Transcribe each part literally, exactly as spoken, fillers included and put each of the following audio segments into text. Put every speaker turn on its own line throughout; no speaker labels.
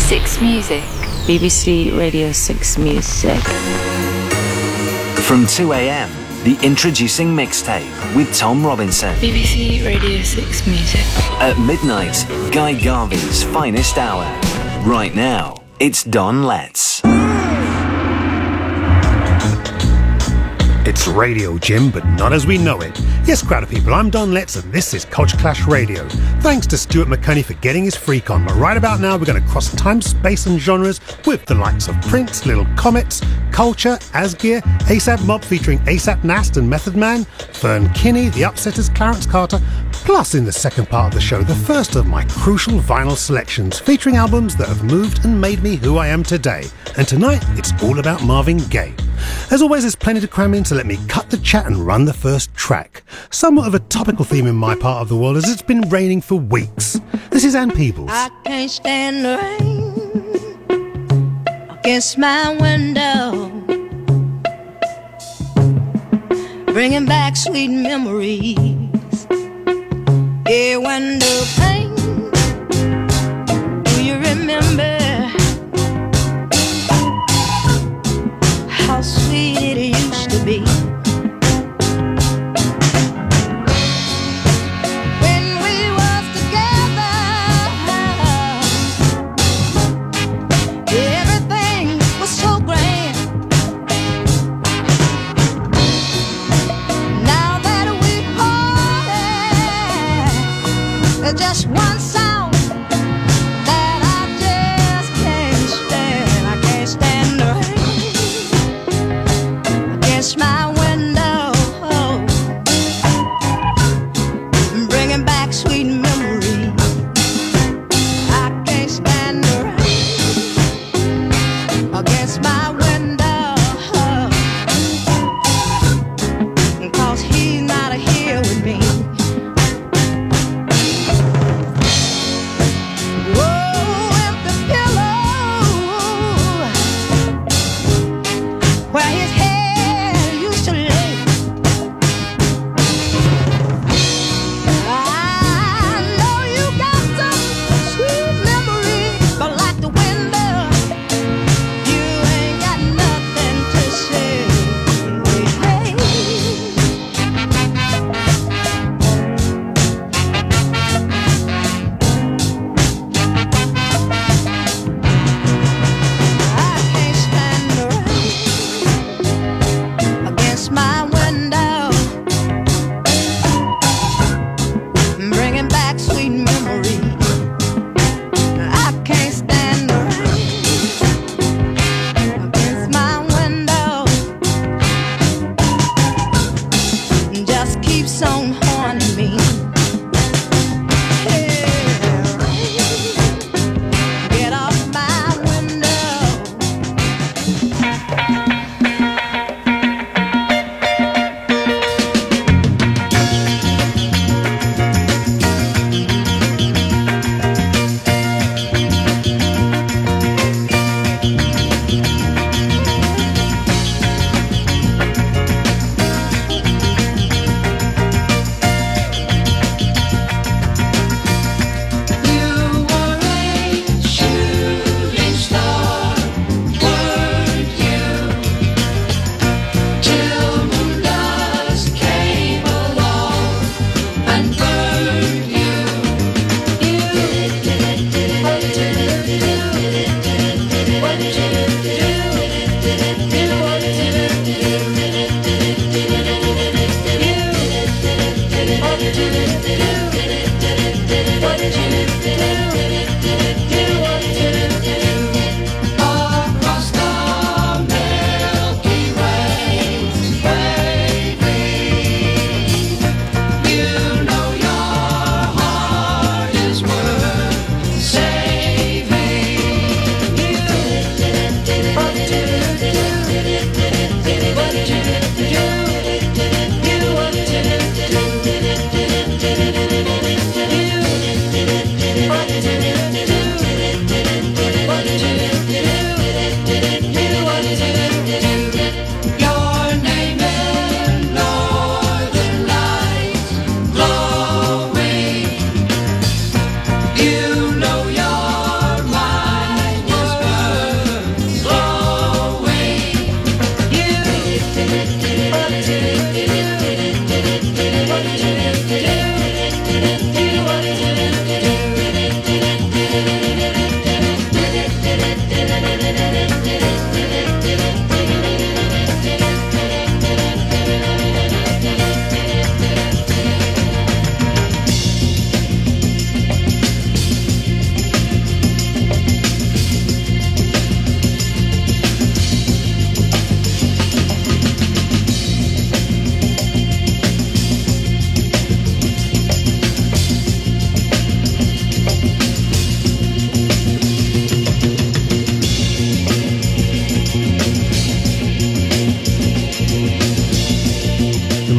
six Music.
B B C Radio six Music.
From two a.m, the Introducing Mixtape with Tom Robinson.
B B C Radio six Music.
At midnight, Guy Garvey's finest hour. Right now, it's Don Letts.
It's Radio Jim, but not as we know it. Yes, crowd of people, I'm Don Letts and this is Culture Clash Radio. Thanks to Stuart McConney for getting his freak on. But right about now, we're going to cross time, space and genres with the likes of Prince, Little Comets, Culture, Asgear, ASAP Mob featuring ASAP Nast and Method Man, Fern Kinney, The Upsetters, Clarence Carter, plus in the second part of the show, the first of my crucial vinyl selections featuring albums that have moved and made me who I am today. And tonight, it's all about Marvin Gaye. As always, there's plenty to cram in, so let me cut the chat and run the first track. Somewhat of a topical theme in my part of the world as it's been raining for weeks. This is Ann Peebles.
I can't stand the rain against my window, bringing back sweet memories. Yeah, when the pain, do you remember how sweet it used to be? When we was together, everything was so grand. Now that we parted, just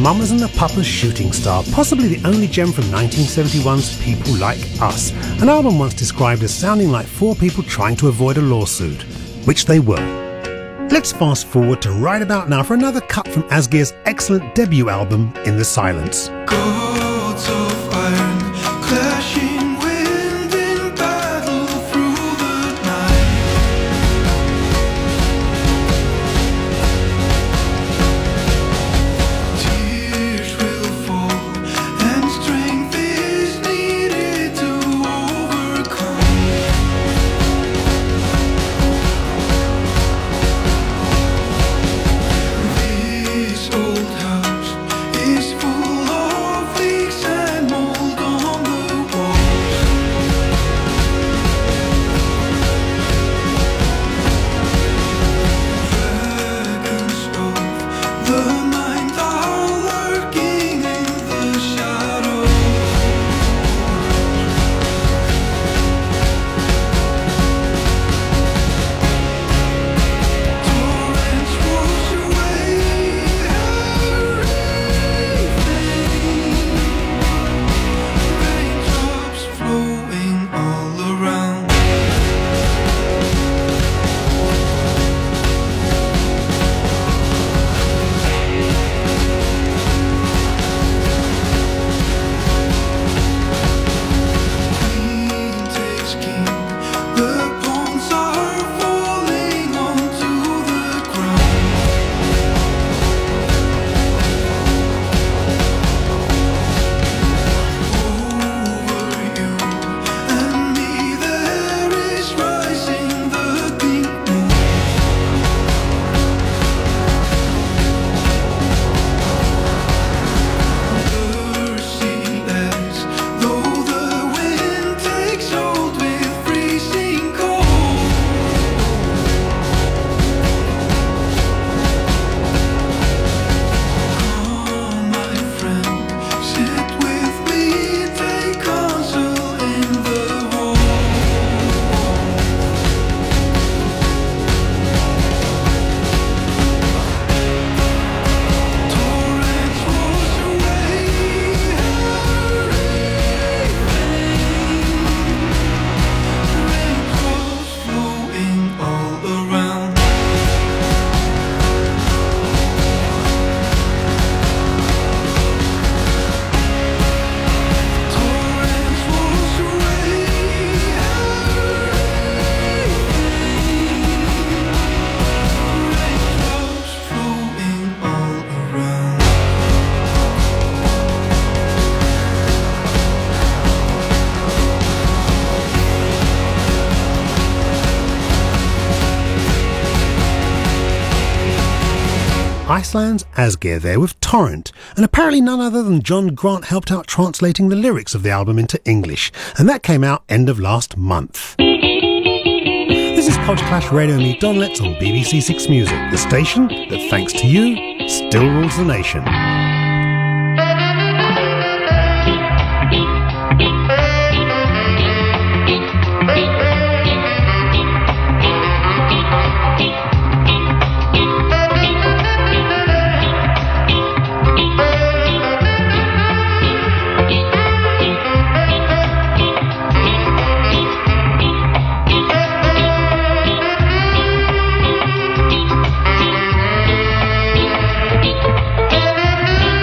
Mamas and the Papas Shooting Star, possibly the only gem from nineteen seventy-one's People Like Us, an album once described as sounding like four people trying to avoid a lawsuit, which they were. Let's fast forward to right about now for another cut from Asgear's excellent debut album, In the Silence.
Gods of iron, clashing wind in battle through the night. Tears will fall, and strength is needed to overcome. This old house is full of leaks and mold on the walls. Dragons of the mind are lurking in the shadows. Torrents wash away everything. Raindrops flowing all around. Queen takes king. The pawns are falling onto the ground. Over you and me there is rising the pink moon. Merciless, though the wind takes hold with freezing cold. Come, my friend, sit with me, take counsel in the hall. Torrents wash away everything. Raindrops flowing all around. Torrents wash away everything. Raindrops flowing all around.
Iceland's Asgeir there with Torrent, and apparently none other than John Grant helped out translating the lyrics of the album into English, and that came out end of last month. This is Culture Clash Radio and me, Don Letts, on B B C Six Music, the station that, thanks to you, still rules the nation.
Thank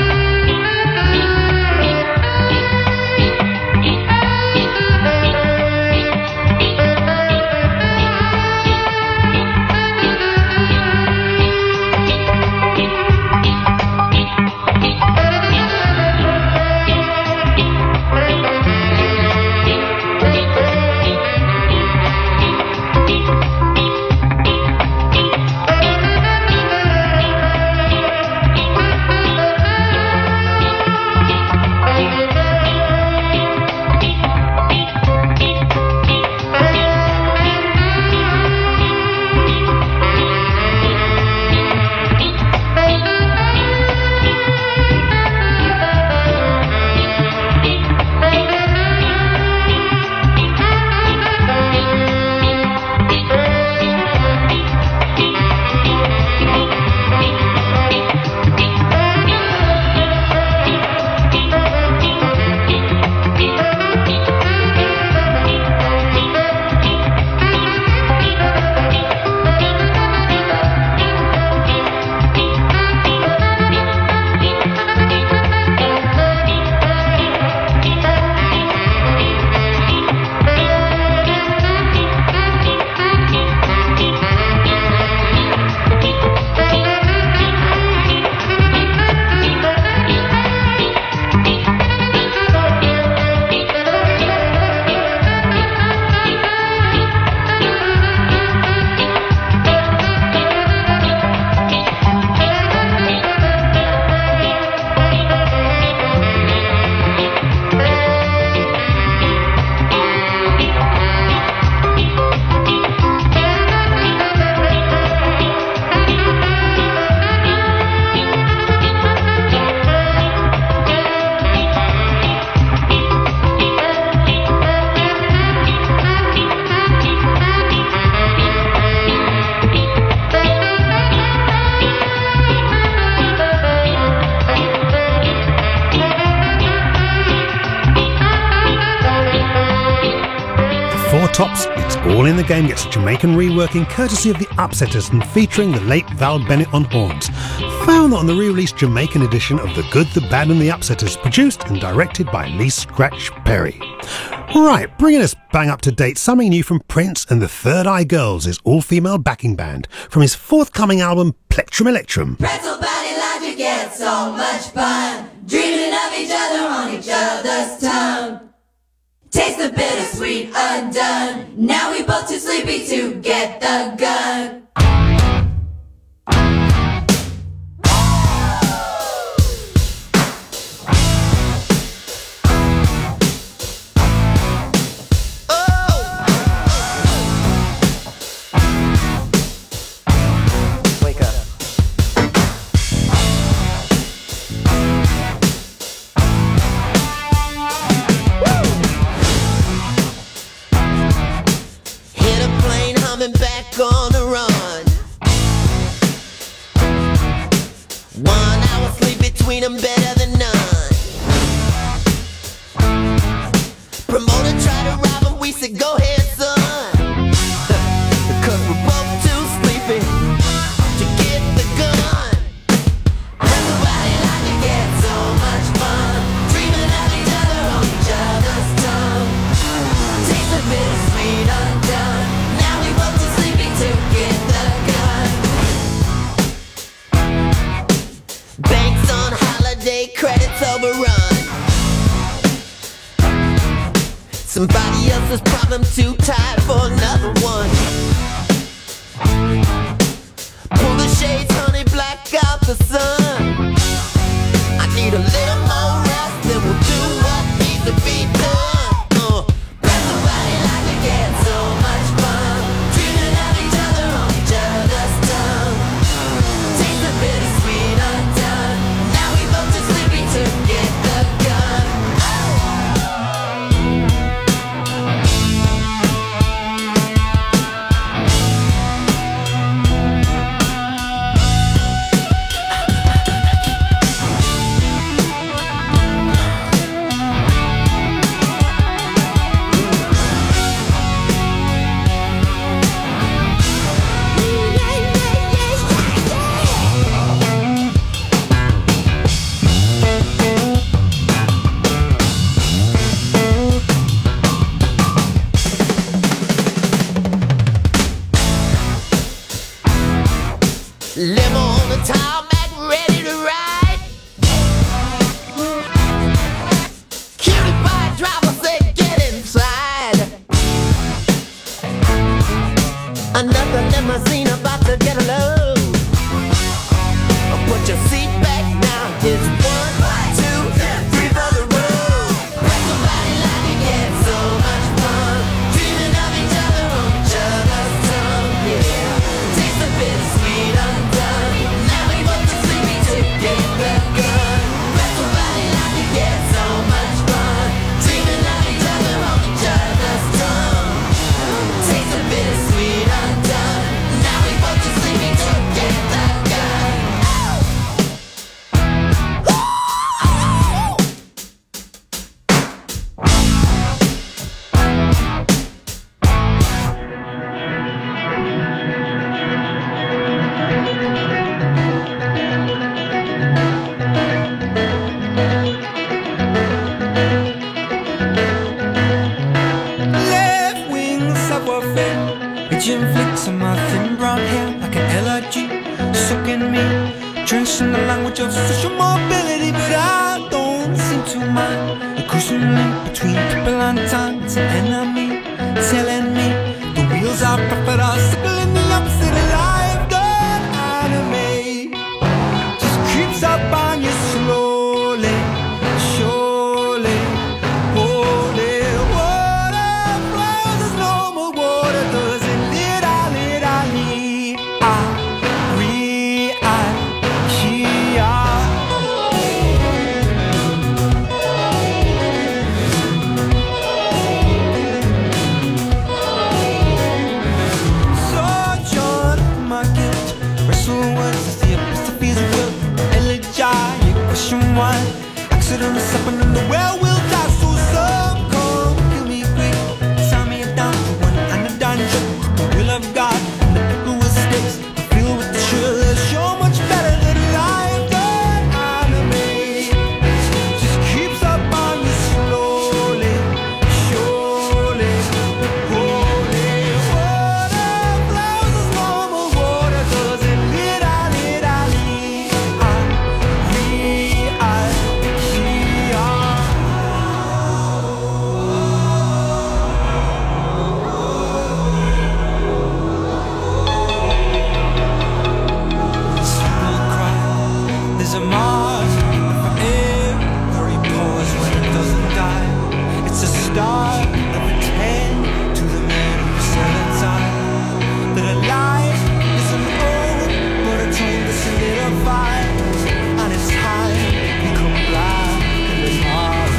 Four Tops, It's All in the Game gets a Jamaican reworking courtesy of the Upsetters and featuring the late Val Bennett on horns. Found that on the re-released Jamaican edition of The Good, the Bad and the Upsetters, produced and directed by Lee Scratch Perry. Right, bringing us bang up to date, something new from Prince and the Third Eye Girls, his all-female backing band, from his forthcoming album Plectrum Electrum.
Pretzel body logic, it's so much fun. Dreaming of each other on each other's tongue. Taste the bittersweet undone. Now we both too sleepy to get the gun.
Back on the run. One hour sleep between them better than none. Promoter tried to rob him, we said go ahead son. Cause we're both too sleepy to get the gun. Everybody like to get so much fun. Dreaming of each other on each other's tongue. Taste the bittersweet undone. Now we both too sleepy to get the gun. Banks on holiday, credits overrun. Somebody else's problem too tired for another one. Pull the shades, honey, black out the sun. I need a little more rest, then we'll do what needs to be done. Uh, Press the body like to get so much fun. Dreaming of each other on each other's tongue. Taste the bittersweet undone. Now we both too sleepy to get the gun. Limo on the tarmac, ready to ride. Cutie pie driver said get inside. Another limousine about to get a load. Put your seat back now. It's one, two, three for the road. Break somebody like you get so much fun. Dreaming of each other on each other's tongue. Yeah, taste the bittersweet undone. Now we both too sleepy to get the gun. Break somebody like you get so much fun. Dreaming of each other on each other's tongue. Taste the bittersweet undone. Now we both too sleepy to get the gun.
Left wing subwoofer, itching flicks on my thin brown hair like an allergy, soaking me, drenched in the language of social mobility. But I don't seem to mind the crucial link between people and time. It's an enemy telling me the wheels I prefer are circling the opposite life. Don't anime just creeps up on you slowly, surely. Holy water flows as normal water does. And little, little, I, we, I, she, I. So John Market, wrestle words as the apostrophes will elegiac. Question one, accidents happen in the well will die. So some come kill me quick, sign me down. trip, the will of God, the people with sticks, the field with the sugar, they're so much better than life that I'm made. Just keeps up on you slowly, surely, holy. Water flows as normal water does it. Little, little, little, I, we, I, there's a Mars for every pause when it doesn't die. It's a star of a ten to the man who said a time that a life isn't old, but a dream to solidify, and it's time to become black and hard.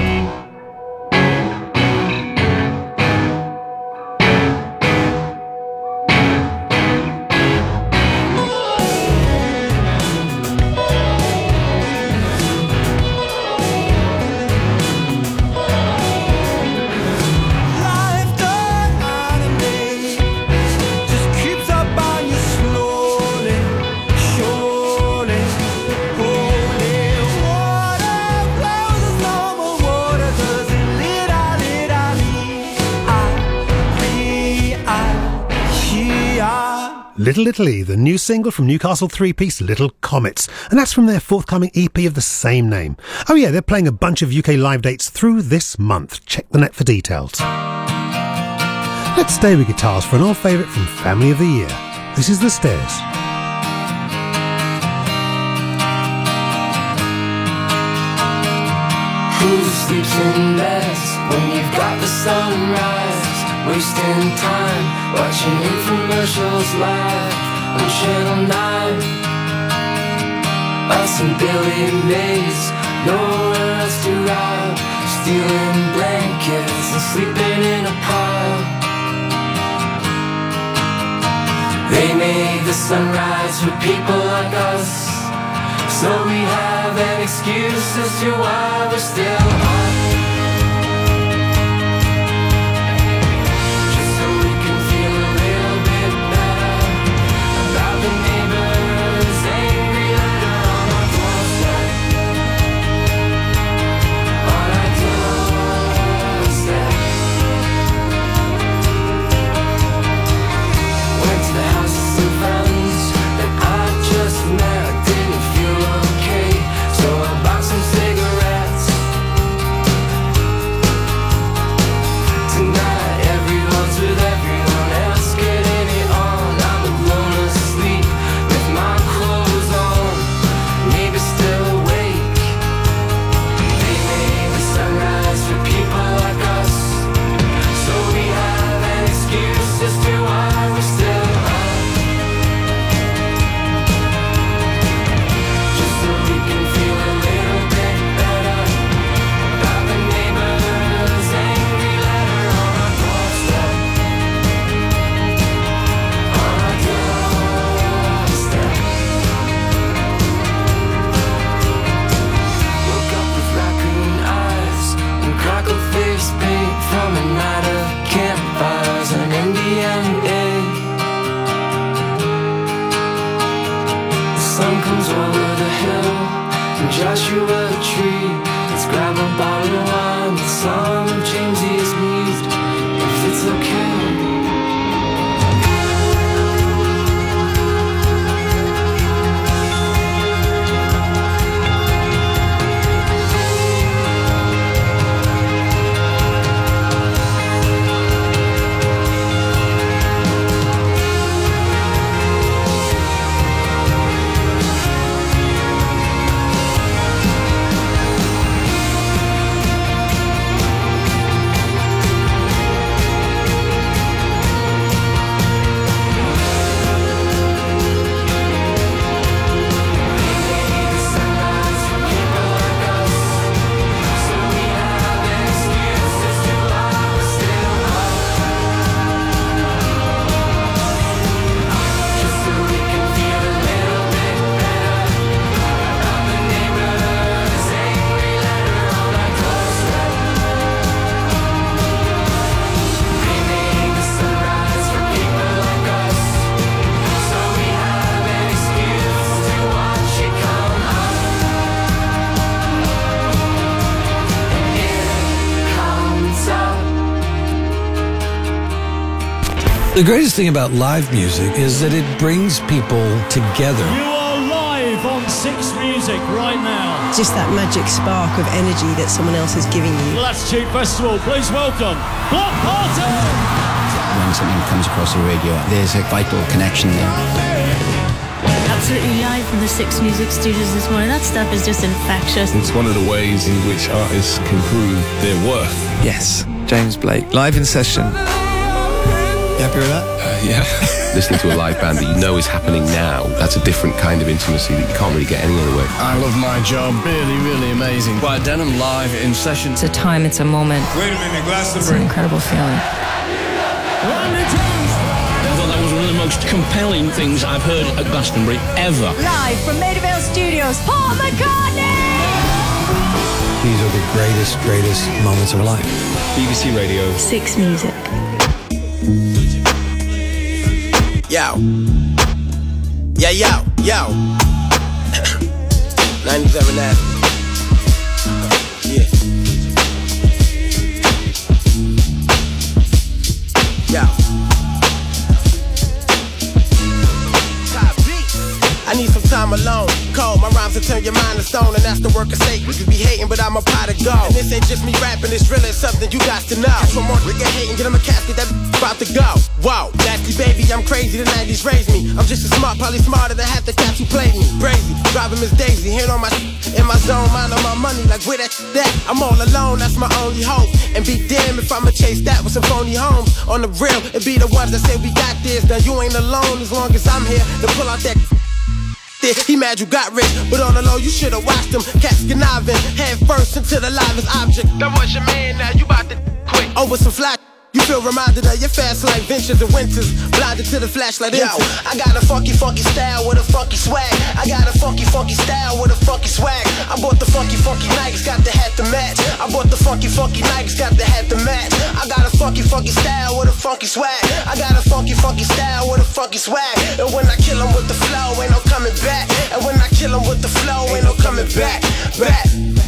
Life done anime just keeps up on you slowly, surely, holy. Water flows as normal water does it. Little, little, I, we, I, she, I.
Little Italy, the new single from Newcastle three-piece Little Comets, and that's from their forthcoming E P of the same name. Oh yeah, they're playing a bunch of U K live dates through this month. Check the net for details. Let's stay with guitars for an old favourite from Family of the Year. This is The Stairs.
Who sleeps in best when you've got the sunrise? Wasting time watching infomercials live on Channel nine. Us and Billy Mays, nowhere else to rob. Stealing blankets and sleeping in a pile. They made the sunrise for people like us, so we have an excuse as to why we're still on. Just so we can feel a little bit better about the neighbor's angry letter on our doorstep. On our doorstep. Went to the house of some friends that I just met. Didn't feel okay, so I bought some cigarettes. Tonight everyone's with everyone else, getting it on. I'm alone asleep with my clothes on. Neighbors still awake. They made the sunrise for people like us, so we have an excuse as to why we're still up. Just so we can feel a little bit better about the neighbor's angry letter on our doorstep. On our doorstep. Woke up with raccoon eyes and crackled face paint from a night of campfires and Indiana. The sun comes over the hill and Joshua tree. Let's grab a bottle of wine, the song of James E. Sneezed, if it's okay.
The greatest thing about live music is that it brings people together.
You are live on Six Music right now.
Just that magic spark of energy that someone else is giving you.
Latitude Festival, please welcome Block Party!
When something comes across the radio, there's a vital connection there.
Absolutely live from the Six Music Studios this morning. That stuff is just infectious.
It's one of the ways in which artists can prove their worth.
Yes, James Blake, live in session.
You happy with that?
Uh, yeah. Listening to a live band that you know is happening now, that's a different kind of intimacy that you can't really get any other way.
I love my job. Really, really amazing. Quiet Denim live in session.
It's a time, it's a moment.
Wait a minute, Glastonbury.
It's an incredible feeling.
I thought that was one of the most compelling things I've heard at Glastonbury ever.
Live from Maida Vale Studios, Paul McCartney!
These are the greatest, greatest moments of life.
B B C Radio.
Six Music.
Yo. Yeah, yo, yo. ninety-seven Avenue. Yeah. Yo. I need some time alone. Cold, my rhymes will turn your mind to stone, and that's the work of Satan. You be hating, but I'm a pot of gold. And this ain't just me rapping, it's really something you got to know. Just one more nigga hating, get him a casket that about to go. Whoa, nasty baby, I'm crazy, the nineties raised me. I'm just as smart, probably smarter than half the cats who played me. Brazy, driving Miss Daisy, hand on my sh- in my zone, mind on my money, like where that sh- at? I'm all alone, that's my only hope. And be damned if I'ma chase that with some phony homes. On the real, it be the ones that say we got this. Now you ain't alone as long as I'm here to pull out that. He mad you got rich, but on the low you should've watched him. Cats conniving, head first into the livest object. That was your man, now you bout to quit. Over some flat. You feel reminded of your fast life ventures and winters. Blinded to the flashlight. Yo, I got a funky, funky style with a funky swag. I got a funky, funky style with a funky swag. I bought the funky, funky Nikes, got the hat to match. I bought the funky, funky Nikes, got the hat to match. I got a funky, funky style with a funky swag. I got a funky, funky style with a funky swag. And when I kill 'em with the flow, ain't no coming back. And when I kill 'em with the flow, ain't no coming back. Back.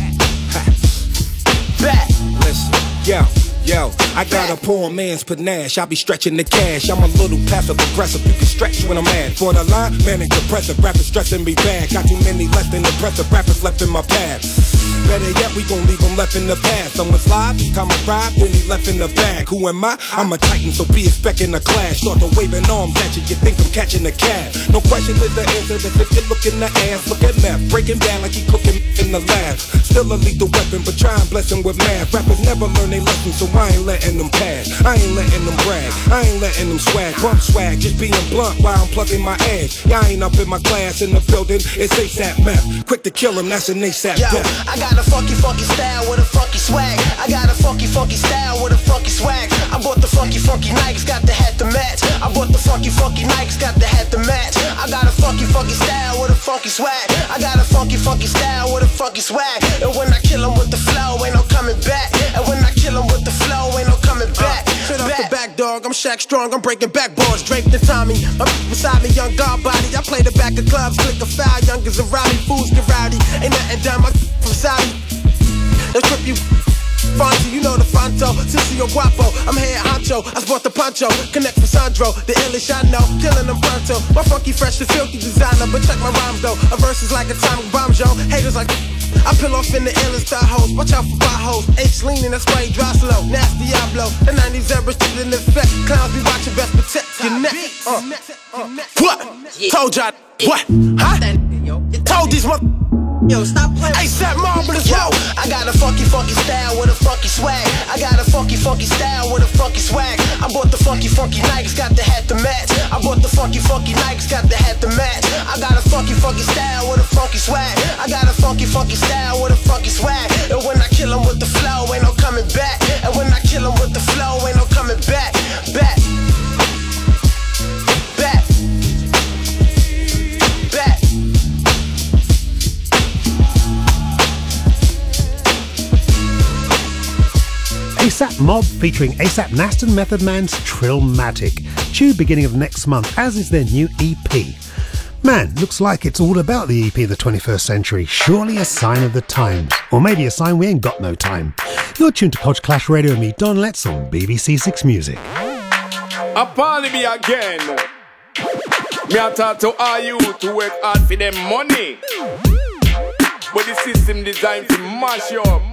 Back.
Listen, yo. Yo, I got a poor man's panache. I be stretching the cash. I'm a little passive aggressive. You can stretch when I'm mad. For the line, manic depressive. Rappers stressing me bad. Got too many less than impressive rappers left in my path. Better yet, we gon' leave them left in the past. Someone's live, time I ride, then he left in the bag. Who am I? I'm a titan, so be expecting a clash. Start to waving arms at you, you think I'm catching a cab. No question is the answer, that's if you look in the ass. Look at math, breaking down like he cooking in the lab. Still a lethal weapon, but try and bless him with math. Rappers never learn they lesson, so I ain't letting them pass. I ain't letting them brag, I ain't letting them swag. Bump swag, just being blunt while I'm plugging my edge. Y'all ain't up in my class in the building, it's ASAP meth. Quick to kill him, that's an ASAP
Yo,
death.
I got a funky, funky style with a funky swag. I got a funky, funky style with a funky swag. I bought the funky, funky Nikes, got the hat to match. I bought the funky, funky Nikes, got the hat to match. I got a funky, funky style with a funky swag. I got a funky, funky style with a funky swag. And when I kill 'em with the flow, ain't no coming back. And when I kill 'em with the flow, ain't no coming back. Uh, straight off the back, dog, I'm Shaq Strong, I'm breaking backboards, draped in Tommy. I'm beside me, young guard body. I play the back of clubs, click a foul, youngers around me, fools get rowdy. Ain't nothing done, my from Saudi. They'll trip you. Fonzie, you know the Fonto, Sissio Guapo, I'm here at Honcho, I sport the poncho, connect with Sandro, the illish I know, killing them pronto. My funky, fresh, and filthy designer, but check my rhymes though, a verse is like atomic bomb, Joe, haters like I peel off in the illest star hoes, watch out for potholes, H leaning, that's why he dry slow, nasty Diablo, the nineties ever shit in effect, clowns be watching, best protect your neck, uh. What? Told y'all, what? Huh? Told these mother. Yo, stop playing. ASAP Marvelous. Yo, I got a funky, funky style with a funky swag. I got a funky, funky style with a funky swag. I bought the funky, funky Nikes, got the hat to match. I bought the funky, funky Nikes, got the hat to match. I got a funky, funky style with a funky swag. I got a funky, funky style with a funky swag. And when I kill 'em with the flow, ain't no coming back. And when I kill 'em with the flow, ain't no coming back. Back. Back. Back.
ASAP Mob featuring ASAP Nasty and Method Man's Trillmatic, due beginning of next month, as is their new E P. Man, looks like it's all about the E P of the twenty-first century. Surely a sign of the times. Or maybe a sign we ain't got no time. You're tuned to Culture Clash Radio with me, Don Letts, on B B C Six Music.
A party be again. Me a talk to all you to work hard for them money, but the system designed to mash you up.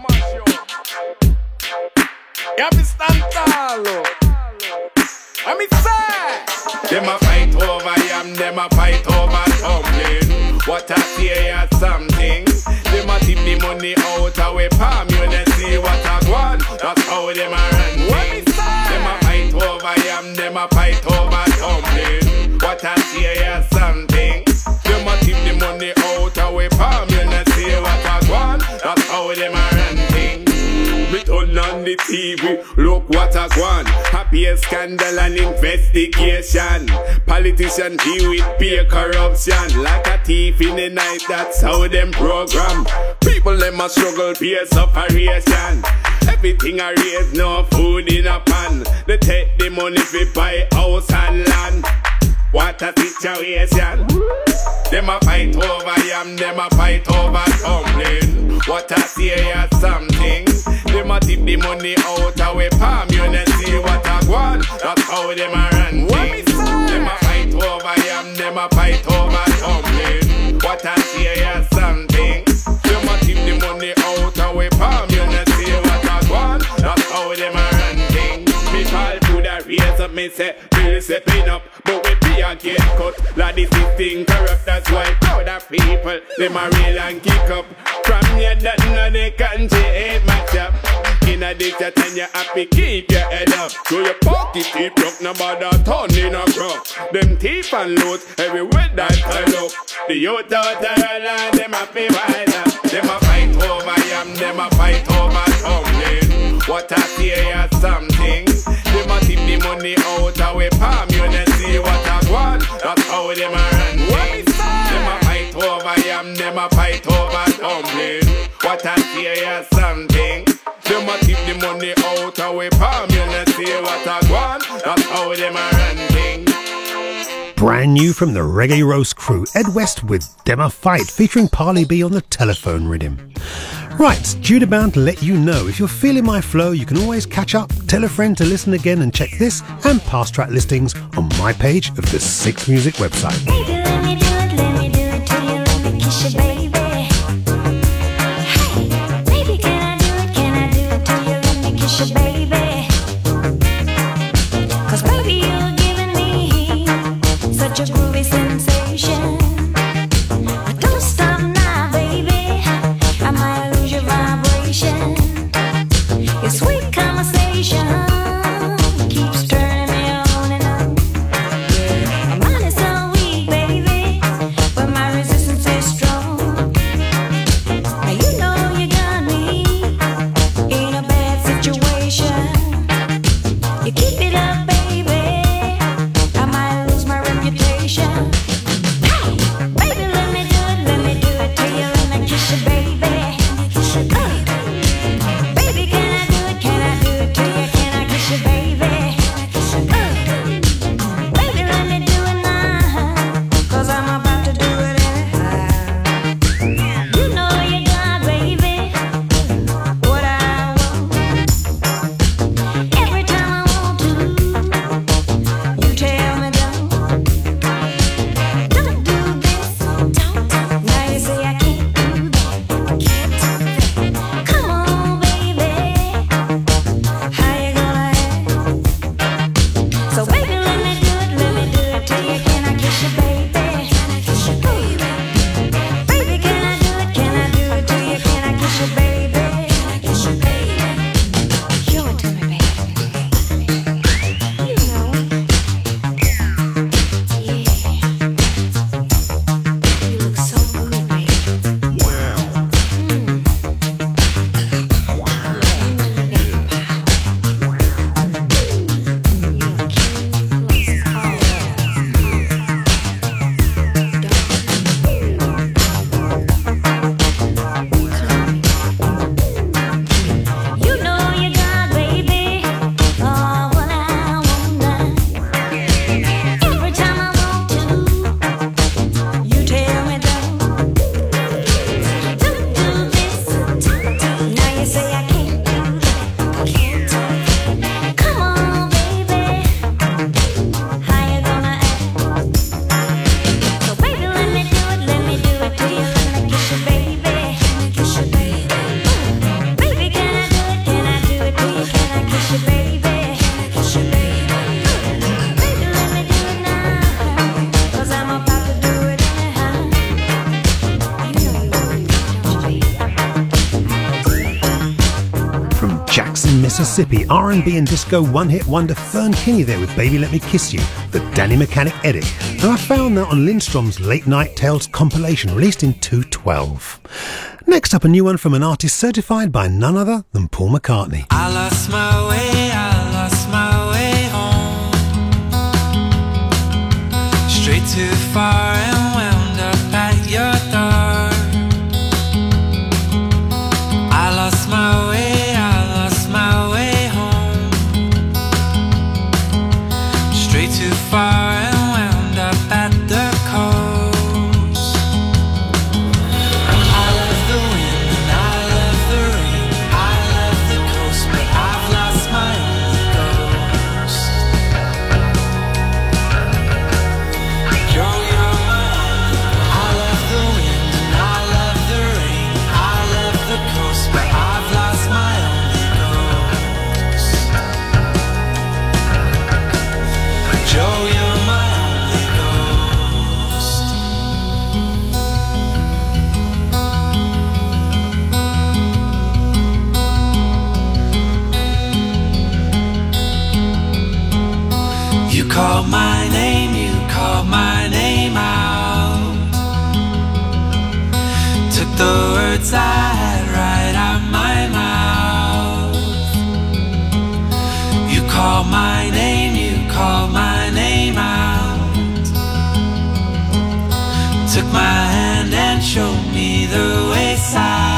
You have to stand tall. Let me say, them a fight over yam, them a fight over tumbling. What I say is something. Them a tip the money out away palm. You wanna see what I want. That's how them a run things. Them a fight over yam, them a fight over tumbling. What I say is something. Them a tip the money out away palm. You wanna see what I want. That's how them a run things. Me turn on the T V, look what I want. Happy scandal and investigation. Politician deal with peer corruption. Like a thief in the night, that's how them program. People them a struggle, peer separation. Everything I raise, no food in a pan. They take the money for buy house and land. What a situation. Them a fight over yam, them a fight over tumbling. What a serious something. Them a tip the money out away palm. You wanna see what I want. That's how them a run things. Them a fight over yam, them a fight over tumbling. What a serious something. Them a tip the money out away palm. You wanna see what I want. That's how them a run things. People could have raised up me say, Bill stepping up, but we pay a get cut. Like this is thing corrupt, that's why crowd of people them a real and kick up. From your nothing on the country ain't match up. In a dictat and you happy, keep your head up. So your pocket keep broke, no bother turn in a crop. Them thief and loot, everywhere that I look. The youth out there and them happy wild up. Them a fight over yam, them a fight over tumbling. What a serious something. Them a tip the money out away palm. You wanna see what I want. That's how them a run things. Them a fight over yam, them a fight over tumbling. What a serious something. Them a tip the money out away palm. You wanna see what I want. That's how them a run things.
Brand new from the Reggae Roast crew, Ed West with Dem a Fight, featuring Parley B on the telephone rhythm. Right, Judah bound to let you know, if you're feeling my flow, you can always catch up, tell a friend to listen again, and check this and past track listings on my page of the Six Music website.
Baby, let me do it, let me do it to you, let me kiss you, baby. Hey, baby, can I do it, can I do it to you, let me kiss you, baby. Cause baby, you're giving me such a groovy sensation. But don't stop now, baby, I might lose your vibration. Your sweet conversation keeps turning me on and on. My mind is so weak, baby, but my resistance is strong. Now you know you got me in a bad situation. You keep it up, baby,
Mississippi, R and B and disco one-hit wonder Fern Kinney there with Baby Let Me Kiss You, the Danny Mechanic edit. And I found that on Lindstrom's Late Night Tales compilation released in two twelve. Next up, a new one from an artist certified by none other than Paul McCartney.
I lost my way, I lost my way home. Straight too far and wound up at your door. I lost my way, I lost my way home. Straight too far and wound up at the coast. I love the wind and I love the rain. I love the coast, but I've lost my only ghost. Joe, you're my only. I love the wind and I love the rain. I love the coast, but I've lost my only ghost. Joe, you're my only ghost. You called my name, you called my name out. Took the words I had right out my mouth. You called my name, you called my name out. Took my hand and showed me the way south.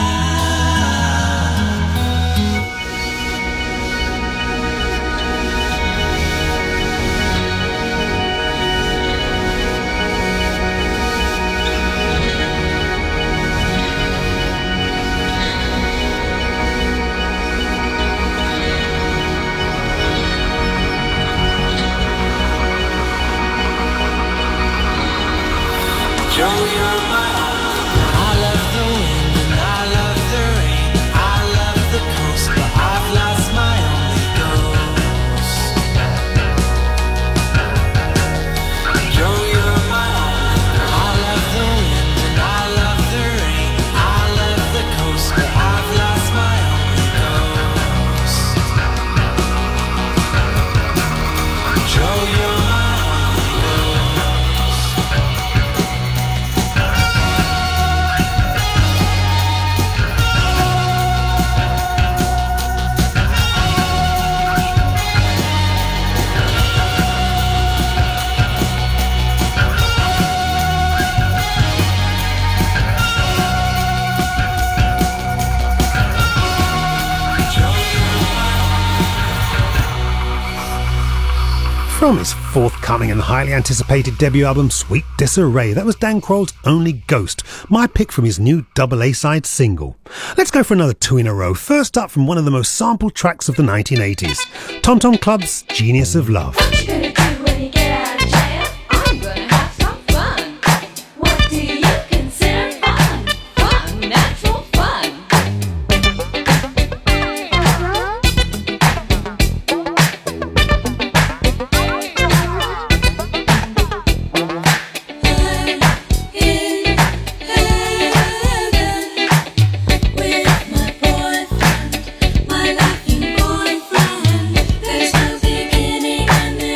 Joe, you're my only. I love the wind and I love the rain. I love the coast, but I've lost my only ghost. Joe, you're my only. I love the wind and I love the rain. I love the coast, but I've lost my only ghost. Joe, you're my only ghost.
From his forthcoming and highly anticipated debut album Sweet Disarray, that was Dan Kroll's Only Ghost, my pick from his new double A-side single. Let's go for another two in a row. First up, from one of the most sampled tracks of the nineteen eighties, Tom Tom Club's Genius of Love.
What you gonna do when you get out of jail? I'm gonna have some fun. What do you consider fun? Fun, natural fun.
My laughing boyfriend, there's no beginning and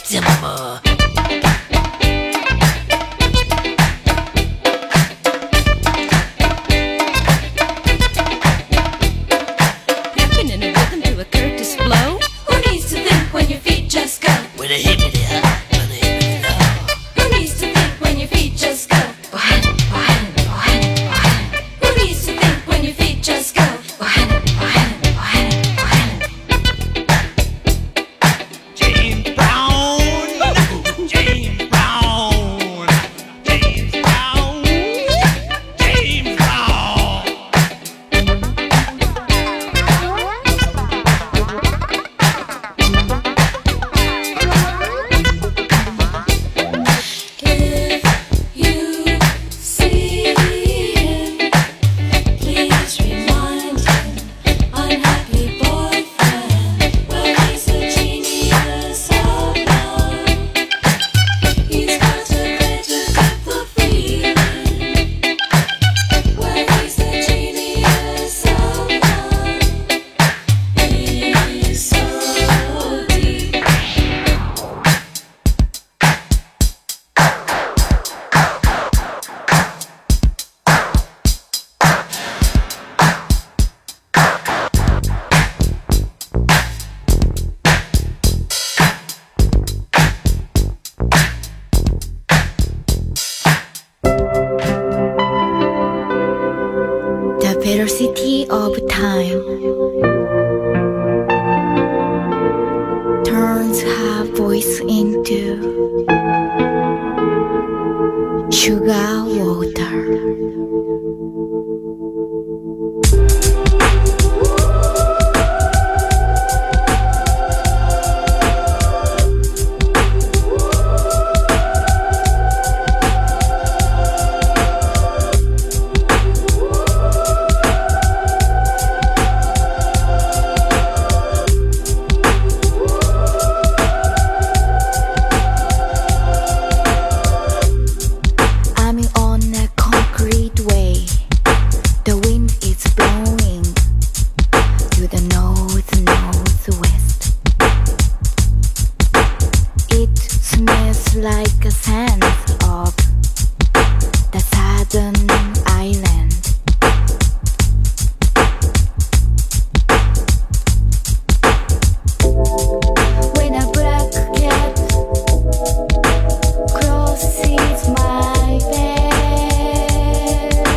September.
Ripping in a rhythm to a Curtis blow.
Who needs to think when your feet just go?
With a hippity hop and a hippity hop.
Who needs to think when your feet just go? Behind it, behind it, behind it, behind it. Who needs to think when your feet just go? Behind it, behind it, behind it, behind it.
James Brown, James Brown, James Brown, James Brown.
If you see him, please remind him, unhappy boyfriend. Well, he's a genius of love. He's got a greater depth of feeling. Well, he's a genius of love. He's so deep.
The velocity of time turns her voice into sugar water. I'm on a concrete way. The wind is blowing to the north northwest. It smells like a scent of the southern island. When a black cat crosses my path,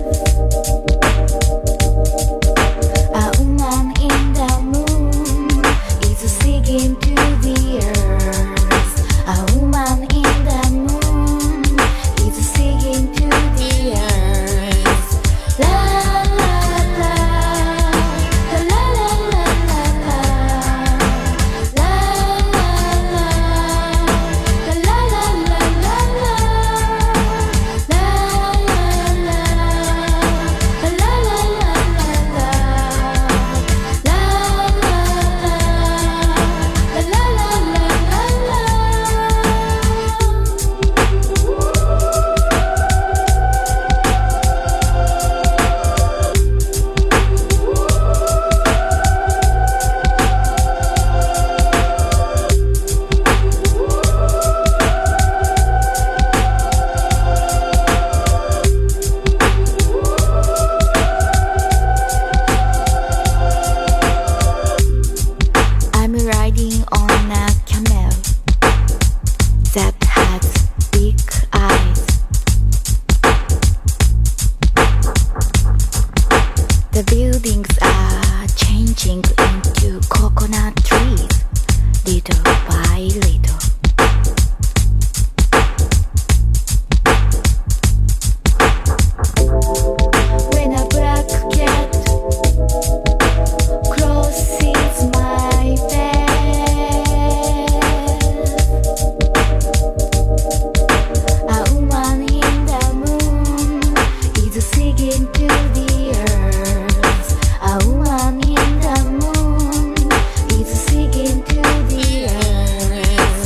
a woman in the moon is singing to the earth. A woman in the moon is singing to the earth. La la la, la la la la la. La la la, la la la la la. La la la, la la la la la. La la la, la la I'm riding on a camel that has big eyes. The buildings are changing into coconut trees, little by little. When a black cat crosses my path, a woman in the moon is singing to the earth. A woman in the moon is singing to the earth.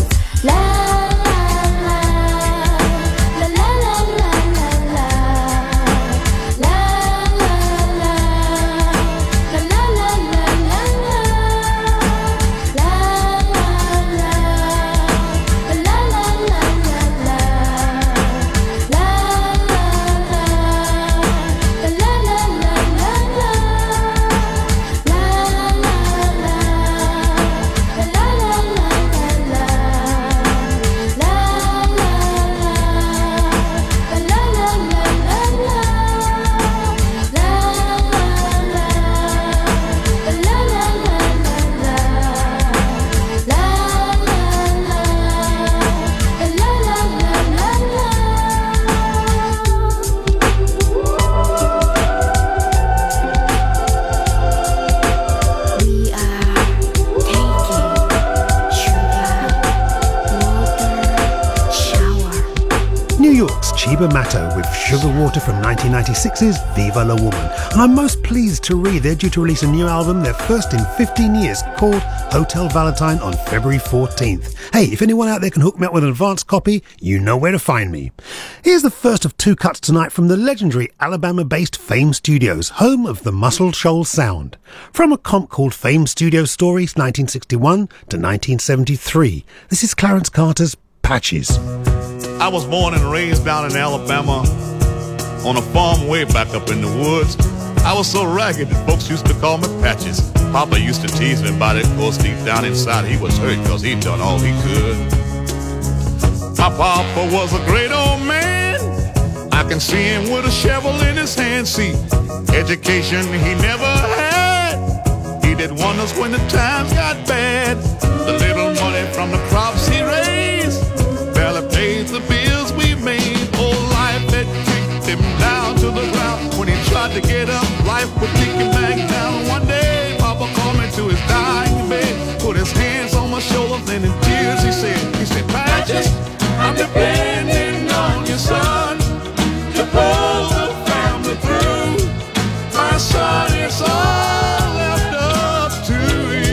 Chiba Matto with Sugar Water from nineteen ninety-six's Viva La Woman. And I'm most pleased to read they're due to release a new album, their first in fifteen years, called Hotel Valentine on February fourteenth. Hey, if anyone out there can hook me up with an advance copy, you know where to find me. Here's the first of two cuts tonight from the legendary Alabama-based Fame Studios, home of the Muscle Shoals sound. From a comp called Fame Studio Stories nineteen sixty-one to nineteen seventy-three, this is Clarence Carter's Patches.
I was born and raised down in Alabama on a farm way back up in the woods. I was so ragged that folks used to call me Patches. Papa used to tease me about it. Of course, deep down inside he was hurt because he'd done all he could. My papa was a great old man. I can see him with a shovel in his hand. See, education he never had. He did wonders when the times got bad. The little money from the crops he raised barely paid the bills we made. Oh, life had kicked him down to the ground. When he tried to get up, life would kick him back down. One day, Papa called me to his dying bed, put his hands on my shoulders, and in tears he said, he said, Patches, I'm depending on your son to pull the family through. My son, it's all left up to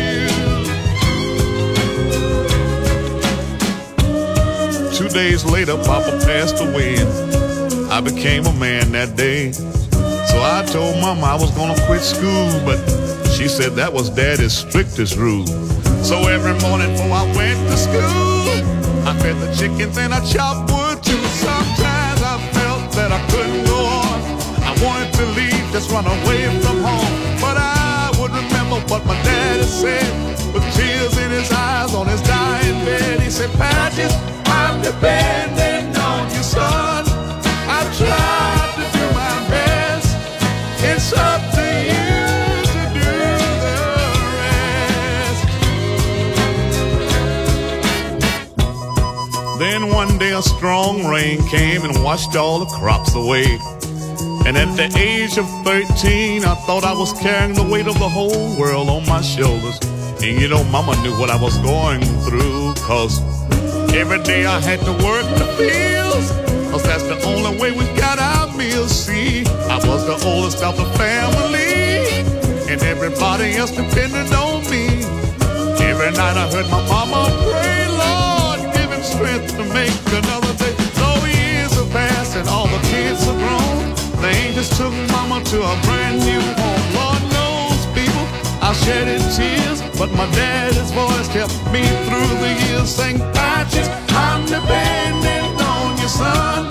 you. Two days later, Papa passed away, and I became a man that day. So I told Mama I was gonna quit school, but she said that was Daddy's strictest rule. So every morning before I went to school, I fed the chickens and I chopped wood too. Sometimes I felt that I couldn't go on. I wanted to leave, just run away from home. But I would remember what my daddy said, with tears in his eyes on his dying bed. He said, Patches, I'm depending on you, son. I've tried to do my best. It's up to you to do the rest. Then one day a strong rain came and washed all the crops away. And at the age of thirteen, I thought I was carrying the weight of the whole world on my shoulders. And you know, Mama knew what I was going through, cause every day I had to work the fields, cause that's the only way we got our meals. See, I was the oldest of the family, and everybody else depended on me. Every night I heard my mama pray, Lord, give him strength to make another day. Though years have passed and all the kids are grown, they just took Mama to a brand new home. Lord knows, people, I shedded tears, but my daddy's voice kept me through the years, saying, Patches, I'm depending on your son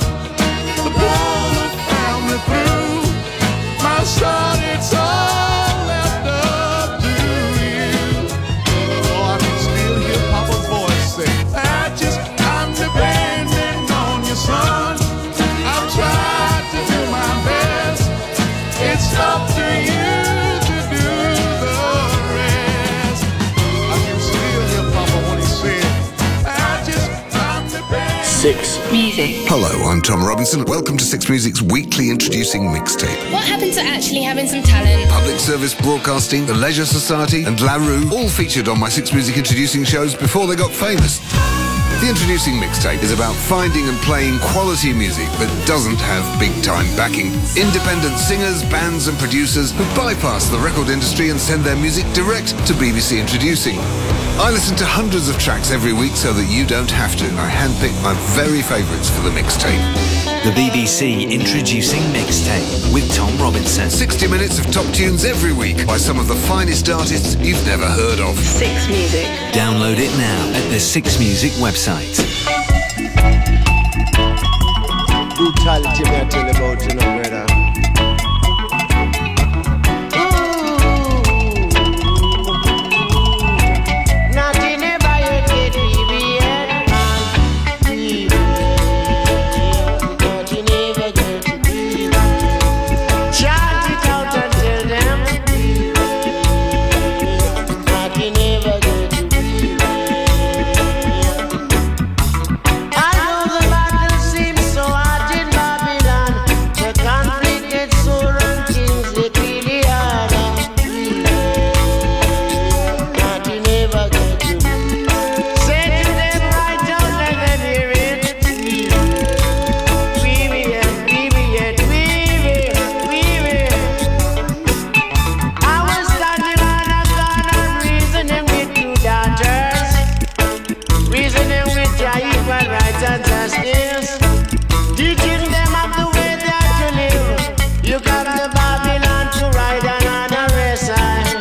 to pull the family through. My son, it's all left up to you. Oh, I can still hear Papa's voice say, Patches, I'm depending on your son. I've tried to do my best. It's up to you to do the rest. I can still hear Papa when he said, Patches, I'm depending.
Six
Music.
Hello, I'm Tom Robinson. Welcome to Six Music's weekly introducing mixtape.
What happened to actually having some talent?
Public Service Broadcasting, The Leisure Society, and La Rue all featured on my Six Music introducing shows before they got famous. The introducing mixtape is about finding and playing quality music that doesn't have big-time backing. Independent singers, bands and producers who bypass the record industry and send their music direct to B B C Introducing. I listen to hundreds of tracks every week so that you don't have to. I handpick my very favourites for the mixtape.
The B B C Introducing Mixtape with Tom Robinson.
sixty minutes of top tunes every week by some of the finest artists you've never heard of.
Six Music.
Download it now at the Six Music website.
Brutality, I tell about you, no brother.
I know the battle seems so hard in Babylon. The country
them with your equal rights and justice. Teaching them of the way they are to live. You come to Babylon to ride and on a race.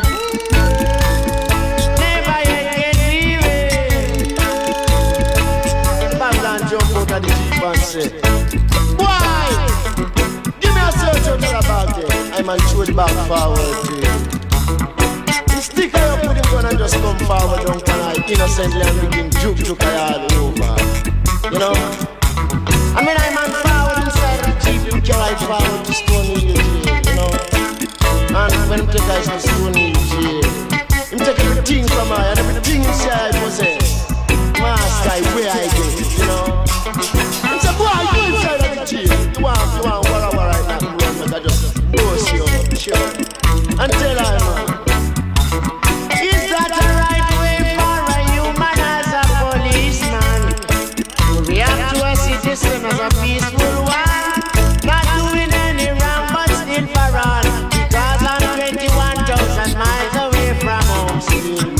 Never yet get weary. Babylon jump out of the jeep and say, why? Give me a search out of the bag there. I'm on throw the back forward to you. The sticker you put him gun and just come forward, don't can I innocently and begin juke juke all over. You know? I mean I'm on forward inside the jeep, you can ride forward to Stony Hill jail, you know? And when him take us to Stony Hill jail, him take everything from I and everything inside possess. Master, where I get it, you know? Him say, boy, you inside of the jail. You want, you want, wara wara right now, but I just know see you, sure. And tell her, man. Is that the right way for a human as a policeman? To react to a citizen as a peaceful one? Not doing any wrong but still for all. Because I'm twenty-one thousand miles away from home still.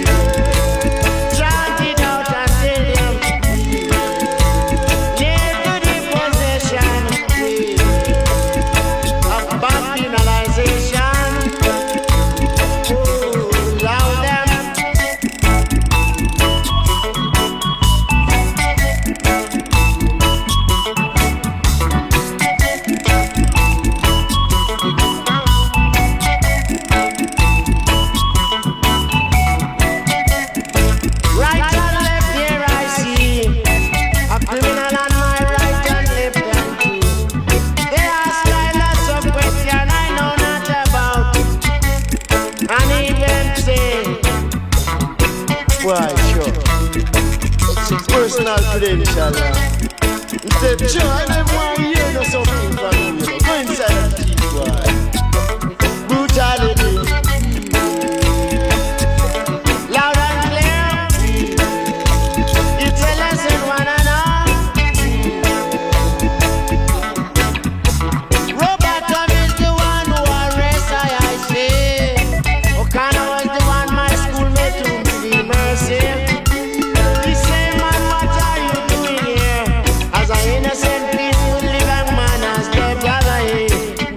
Chant it out and tell them, near to the possession of bad penalization. Personal credential. He said, sure, I never want to hear no something from you, you know. Go inside the jeep, boy. Brutality. Loud and clear. It's a lesson, one and all. Robotom is the one who arrests I, I say. O'Connor was the one my schoolmate to be mercy. Innocent people living man as their brother here.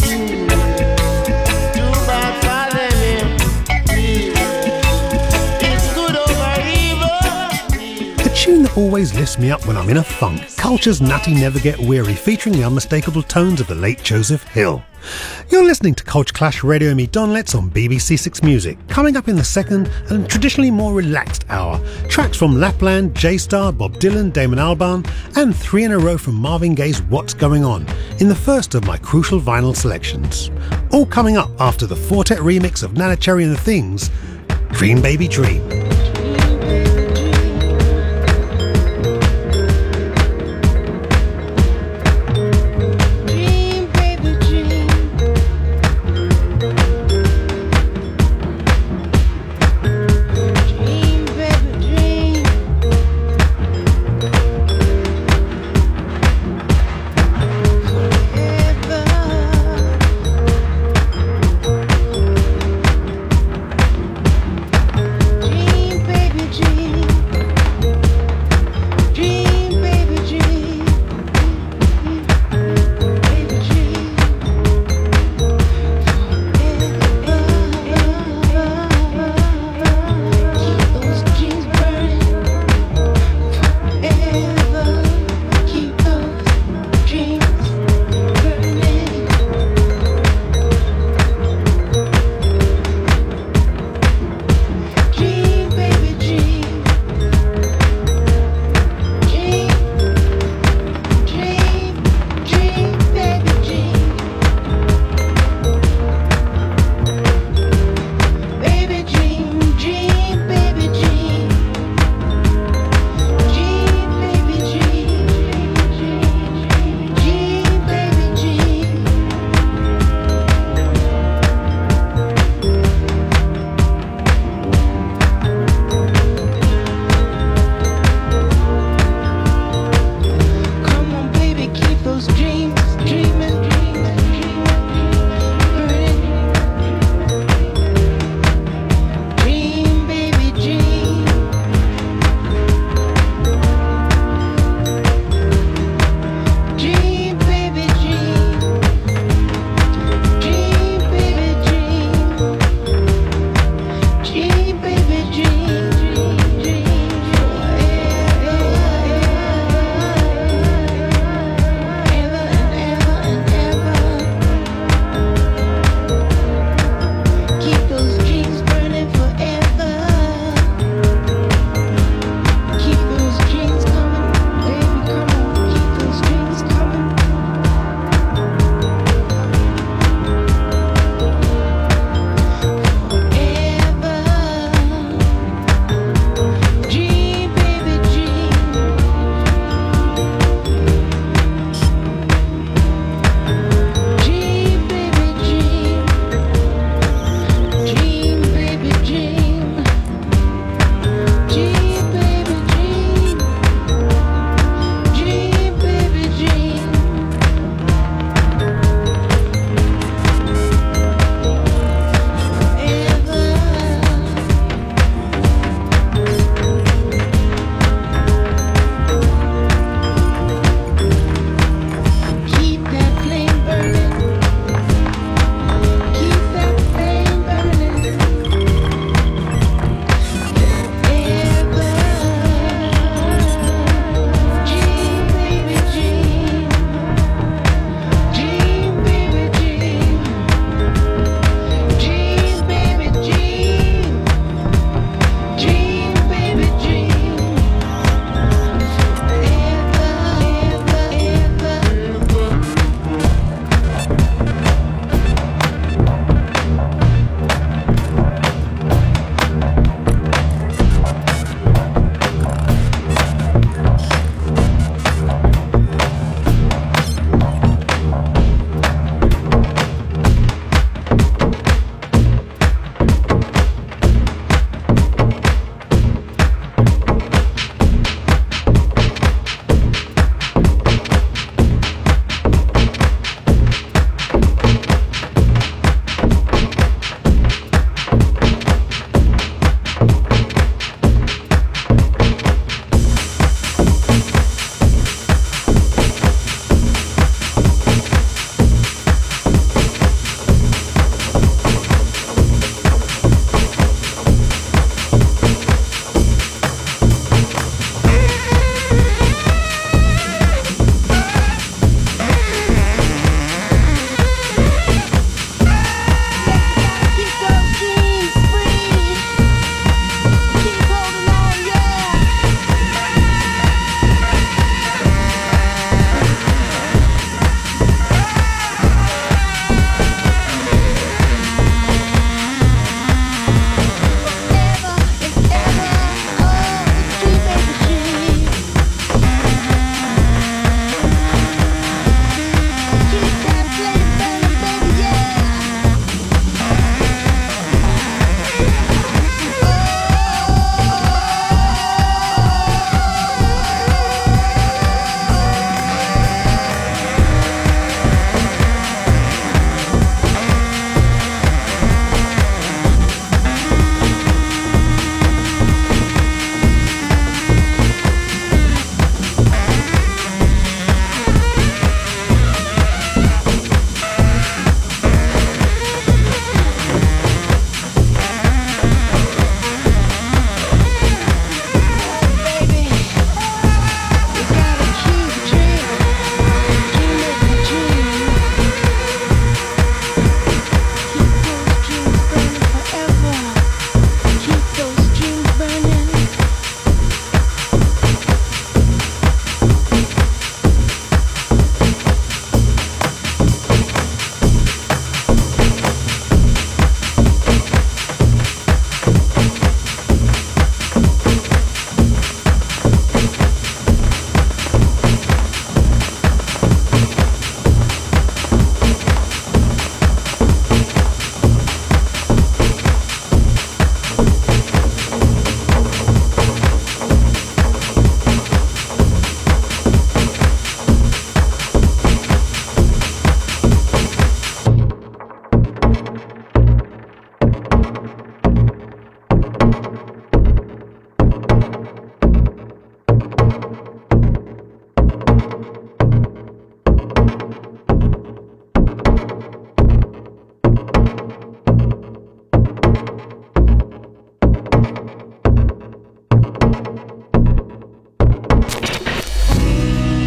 Too bad for them here. It's good over evil.
The tune that always lifts me up when I'm in a funk, Culture's Nutty Never Get Weary, featuring the unmistakable tones of the late Joseph Hill. You're listening to Culture Clash Radio with me, Don Letts, on B B C Six Music. Coming up in the second and traditionally more relaxed hour, tracks from Lapland, J-Star, Bob Dylan, Damon Albarn, and three in a row from Marvin Gaye's What's Going On, in the first of my crucial vinyl selections. All coming up after the Fortet remix of Nana Cherry and the Things, Dream Baby Dream.
Dream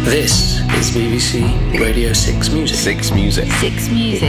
This is B B C Radio six Music.
Six Music.
Six Music.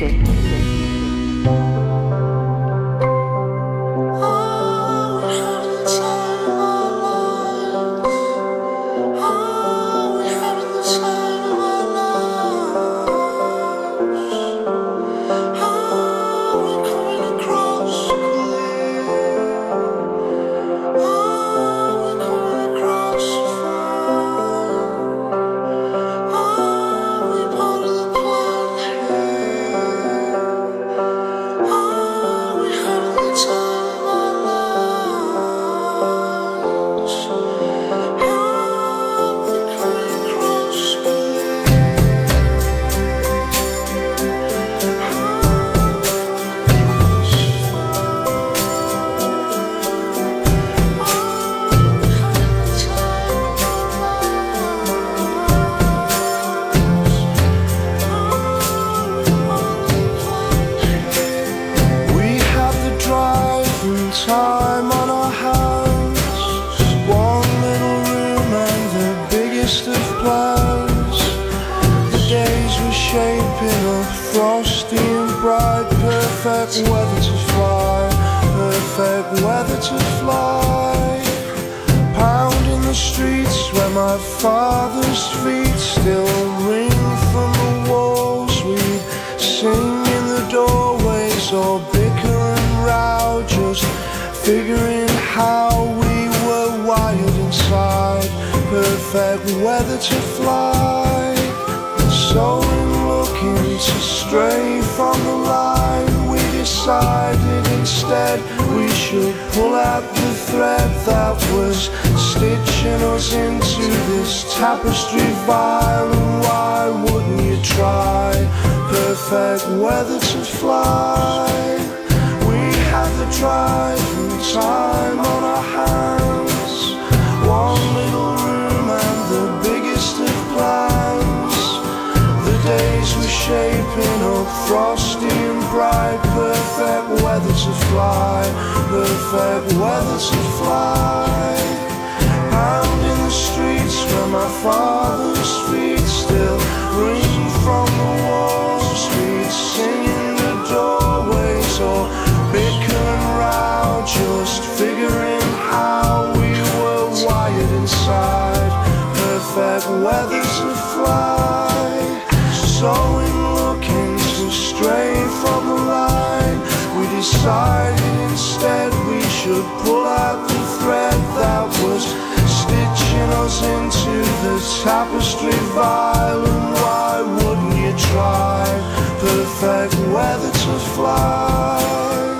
Tapestry vile, and why wouldn't you try? Perfect weather to fly. We have the drive and time on our hands. One little room and the biggest of plans. The days were shaping up frosty and bright. Perfect weather to fly. Perfect weather to fly. Out in the streets where my father's feet still ring from the wall streets, singing the doorways or bicker and row, just figuring how we were wired inside. Perfect weather to fly. So in looking to stray from the line, we decided instead we should pull out the thread that was stitching us into the tapestry vile. And why wouldn't you try? Perfect weather to fly.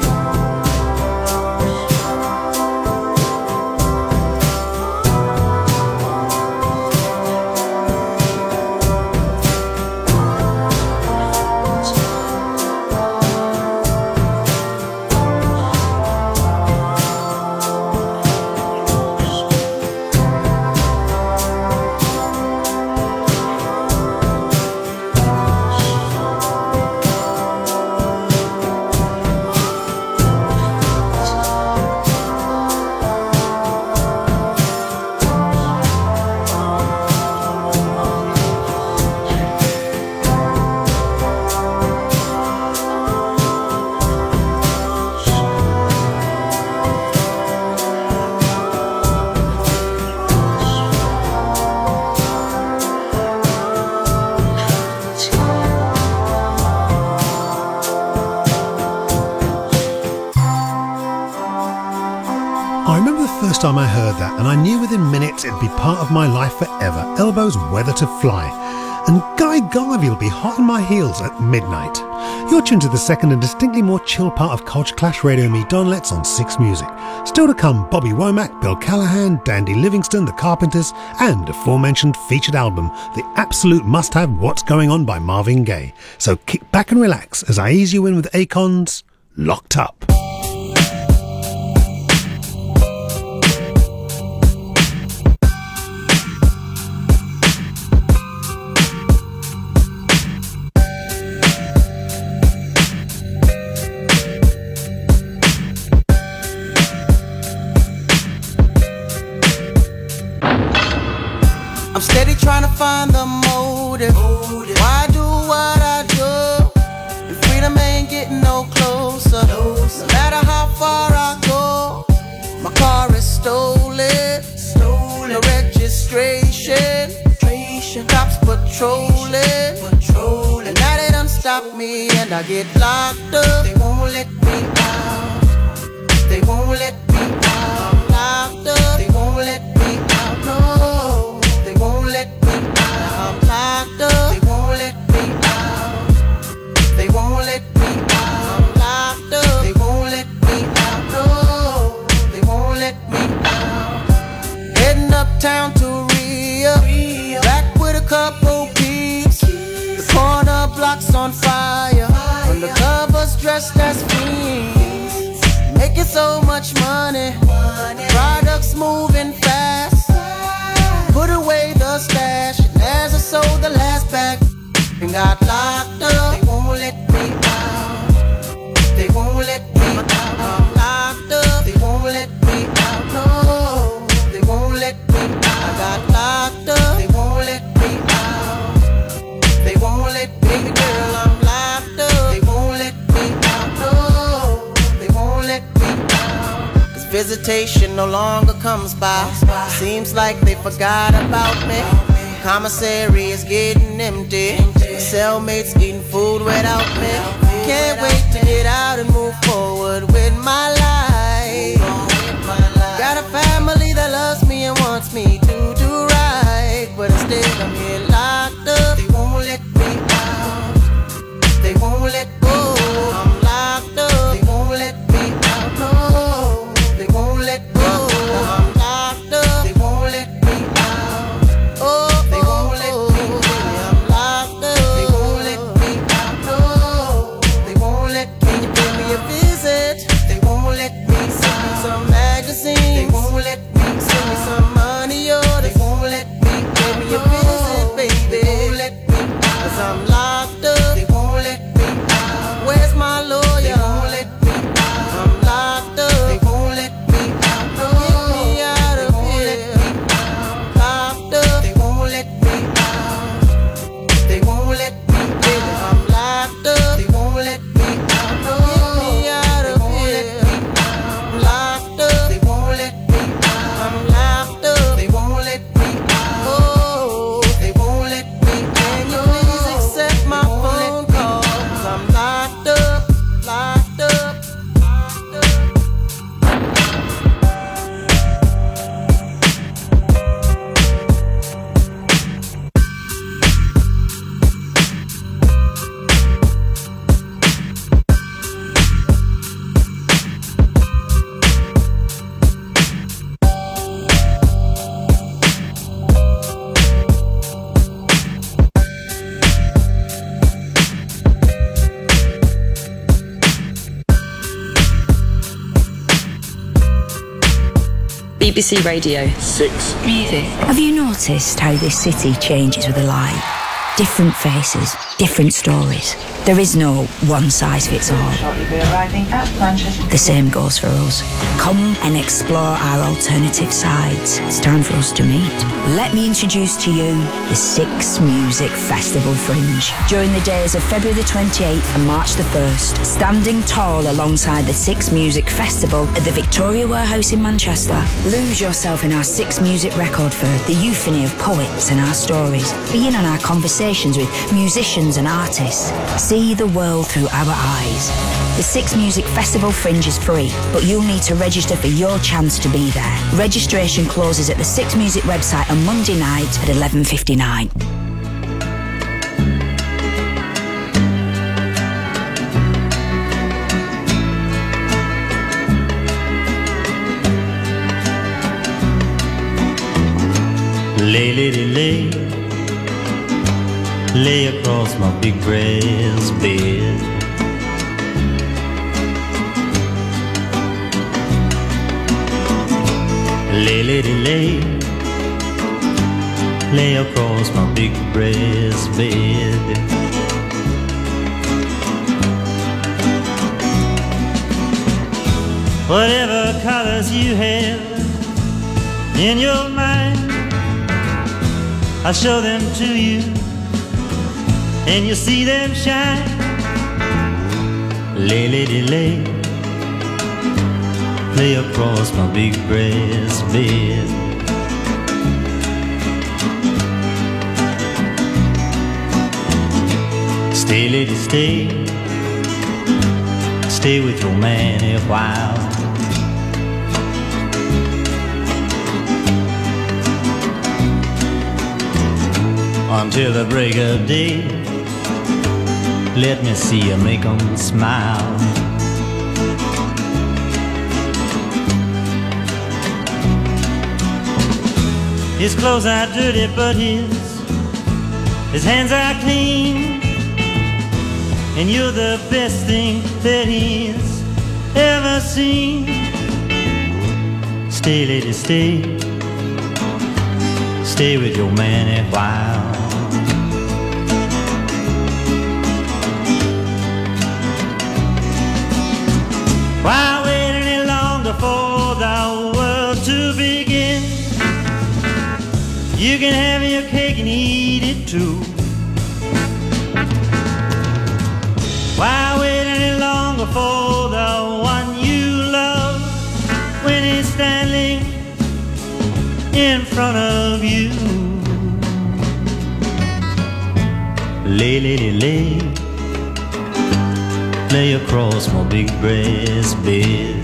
Time I heard that, and I knew within minutes it'd be part of my life forever. Elbows Weather to Fly. And Guy Garvey will be hot on my heels at midnight. You're tuned to the second and distinctly more chill part of Culture Clash Radio, me Don Letts on Six Music. Still to come, Bobby Womack, Bill Callahan, Dandy Livingston, The Carpenters, and aforementioned featured album, the absolute must-have What's Going On by Marvin Gaye. So kick back and relax as I ease you in with Akon's Locked Up.
I'm steady trying to find the motive. Why do what I do? And freedom ain't getting no closer. No matter how far I go, my car is stolen. No registration. Cops patrolling. And now they done stop me and I get locked up. They won't let me out. They won't let me out. I'm locked up. They won't let me out. No, they won't let me out. I'm locked up. They won't let me out. They won't let me out. I'm locked up. They won't let me out. No, they won't let me out. Heading uptown to Rio, back with a couple peeps. The corner block's on fire. Undercovers dressed as fiends, making so much money. Products moving fast. Put away the stash, and as I sold the last bag and got locked up, they won't let me out. They won't let me out. I'm locked up. They won't let me out. No, they won't let me out. I got locked up. They won't let me out. They won't let me, baby girl, I'm locked up. They won't let me out. No, they won't let me out. Cause visitation no longer comes by. Seems like they forgot about me. Commissary is getting empty. My cellmates eating food without me. Can't wait to get out and move forward with my life. Got a family that loves me and wants me to do right, but instead I'm here locked up. They won't let me out. They won't let go. I'm locked up. They won't let me out. No, they won't let go. I'm locked up. They won't let me out. Oh, they won't let me. I'm locked up. They won't let me out. No, they won't let me. Can you pay me a visit? They won't let me. Send me some magazines. They won't let me. Send me some money, oh, they won't let me. Pay me a visit, baby. They won't let me. Cause I'm locked up. They won't let me out. Where's my lawyer? They won't let me out. I'm locked up. They won't let me out. No, get me out of here. Locked up. They won't let me out. They won't let me, baby. I'm locked up. They won't let me out. No, get me out of here. Locked up. They won't let me out. I'm locked up. They won't let me out. Oh, they won't let me. Can you please accept my phone call? Cause I'm locked up, locked up, locked up.
B B C Radio
six
Music.
Have you noticed how this city changes with the light? Different faces, different stories. There is no one size fits all. The same goes for us. Come and explore our alternative sides. It's time for us to meet. Let me introduce to you the Six Music Festival Fringe. During the days of February the twenty-eighth and March the first, standing tall alongside the Six Music Festival at the Victoria Warehouse in Manchester, lose yourself in our Six Music record fair, the euphony of poets and our stories. Be in on our conversations with musicians and artists. See the world through our eyes. The Six Music Festival Fringe is free, but you'll need to register for your chance to be there. Registration closes at the Six Music website on Monday night at eleven fifty-nine.
Lay, lady, lay, lay across my big brass bed. Lay, lady, lay, lay across my big brass bed. Whatever colors you have in your mind, I'll show them to you, and you'll see them shine. Lay, lady, lay, lay across my big breast bed. Stay, lady, stay, stay with your man a while. Until the break of day, let me see you make 'em smile. His clothes are dirty, but his his hands are clean, and you're the best thing that he's ever seen. Stay, lady, stay, stay with your man a while. Why wait any longer for the world to begin? You can have your cake and eat it too. Why wait any longer for the one you love when he's standing in front of you? Lay, lady, lay, lay across my big breast bed.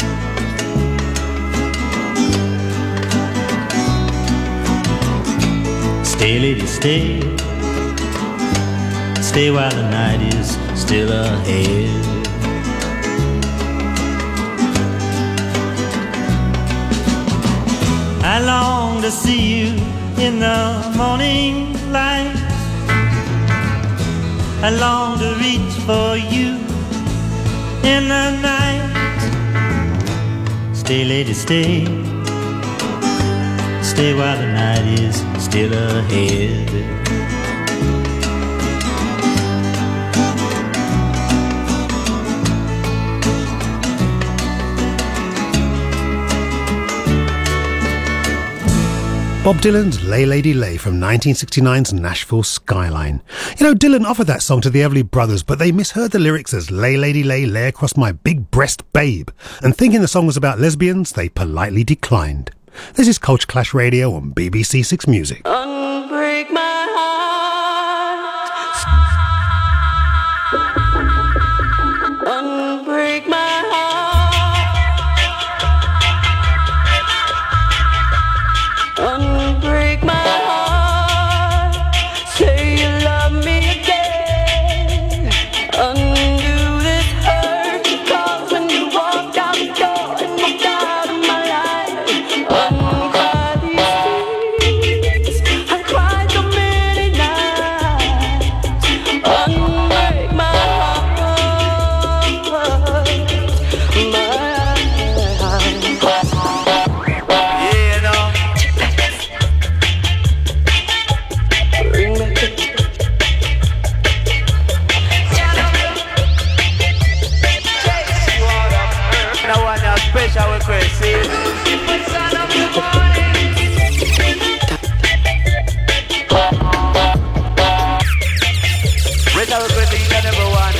Stay, lady, stay, stay while the night is still ahead. I long to see you in the morning light. I long to reach for you in the night. Stay, lady, stay, stay while the night is still ahead.
Bob Dylan's Lay Lady Lay from nineteen sixty-nine's Nashville Skyline. You know, Dylan offered that song to the Everly Brothers, but they misheard the lyrics as Lay Lady Lay, lay across my big breast babe. And thinking the song was about lesbians, they politely declined. This is Culture Clash Radio on B B C Six Music.
Unbreak my heart. Unbreak my Unbreak my heart. Say you love me again. Undo this hurt. Cause when you walked out the door and walked out of my life, uncry these tears. I cried so many nights. Unbreak my heart. My
special request, see? Son of the morning. Special request, each and every one.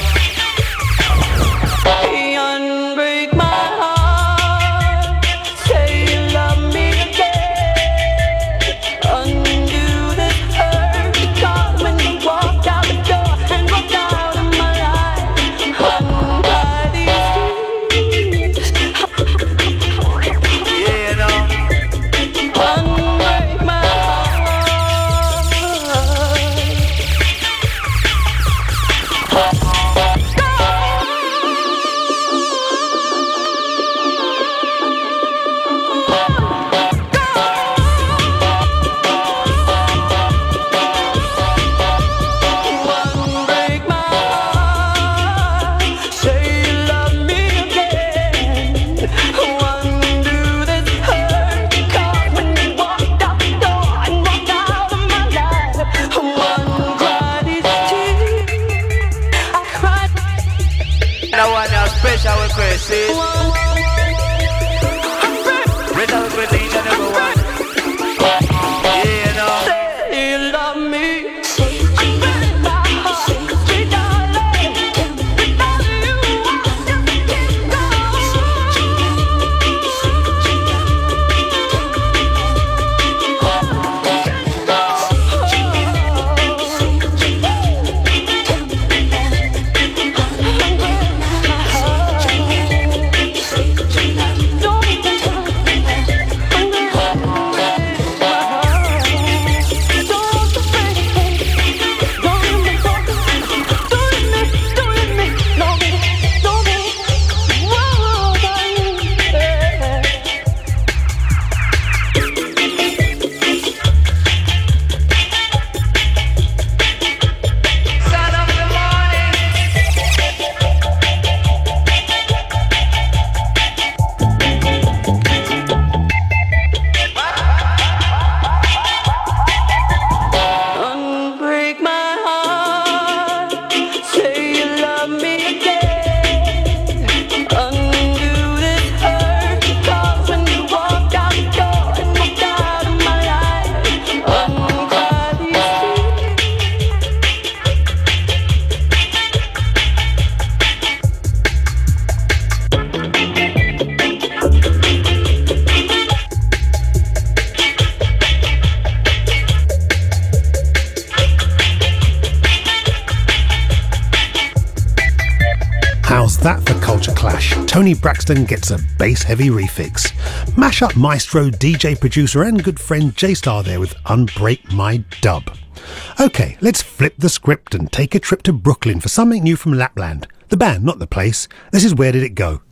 Unbreak my heart. Say you love me again. Undo this hurt. Cause when you walked out the door and walked out of my life, untie these tears.
Yeah, you know.
Unbreak my
Special request, see? Special request, each and every one. Yeah, you know.
that for Culture Clash. Tony Braxton gets a bass-heavy refix. Mash-up maestro, D J producer and good friend J-Star there with Unbreak My Dub. OK, let's flip the script and take a trip to Brooklyn for something new from Lapland. The band, not the place. This is Where Did It Go?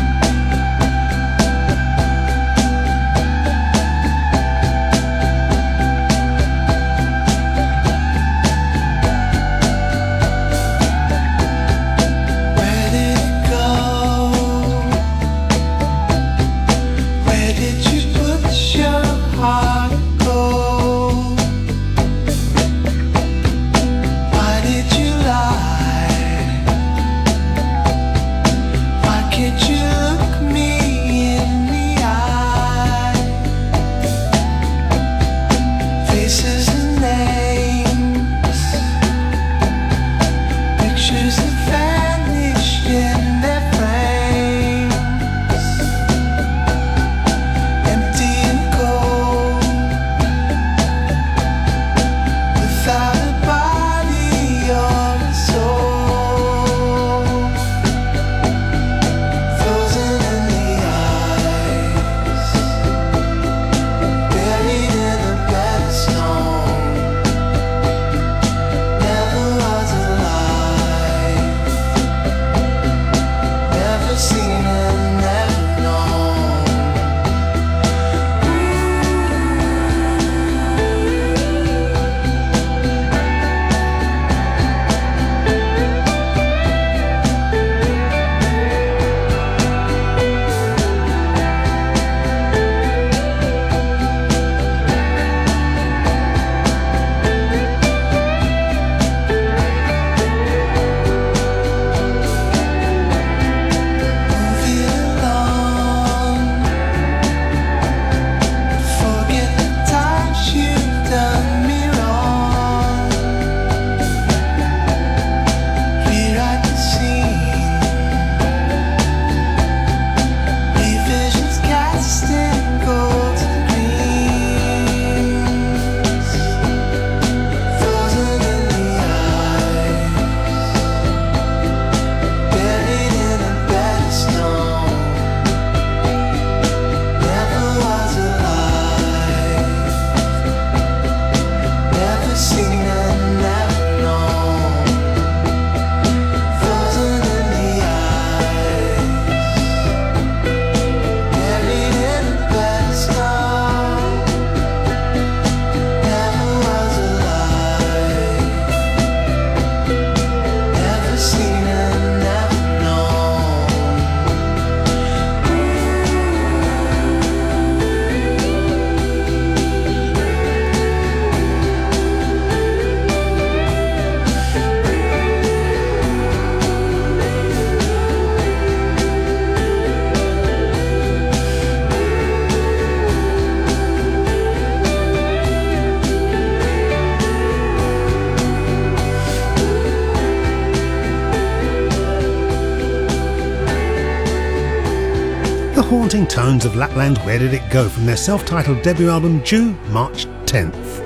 Haunting tones of Lapland, Where Did It Go? From their self-titled debut album due March tenth.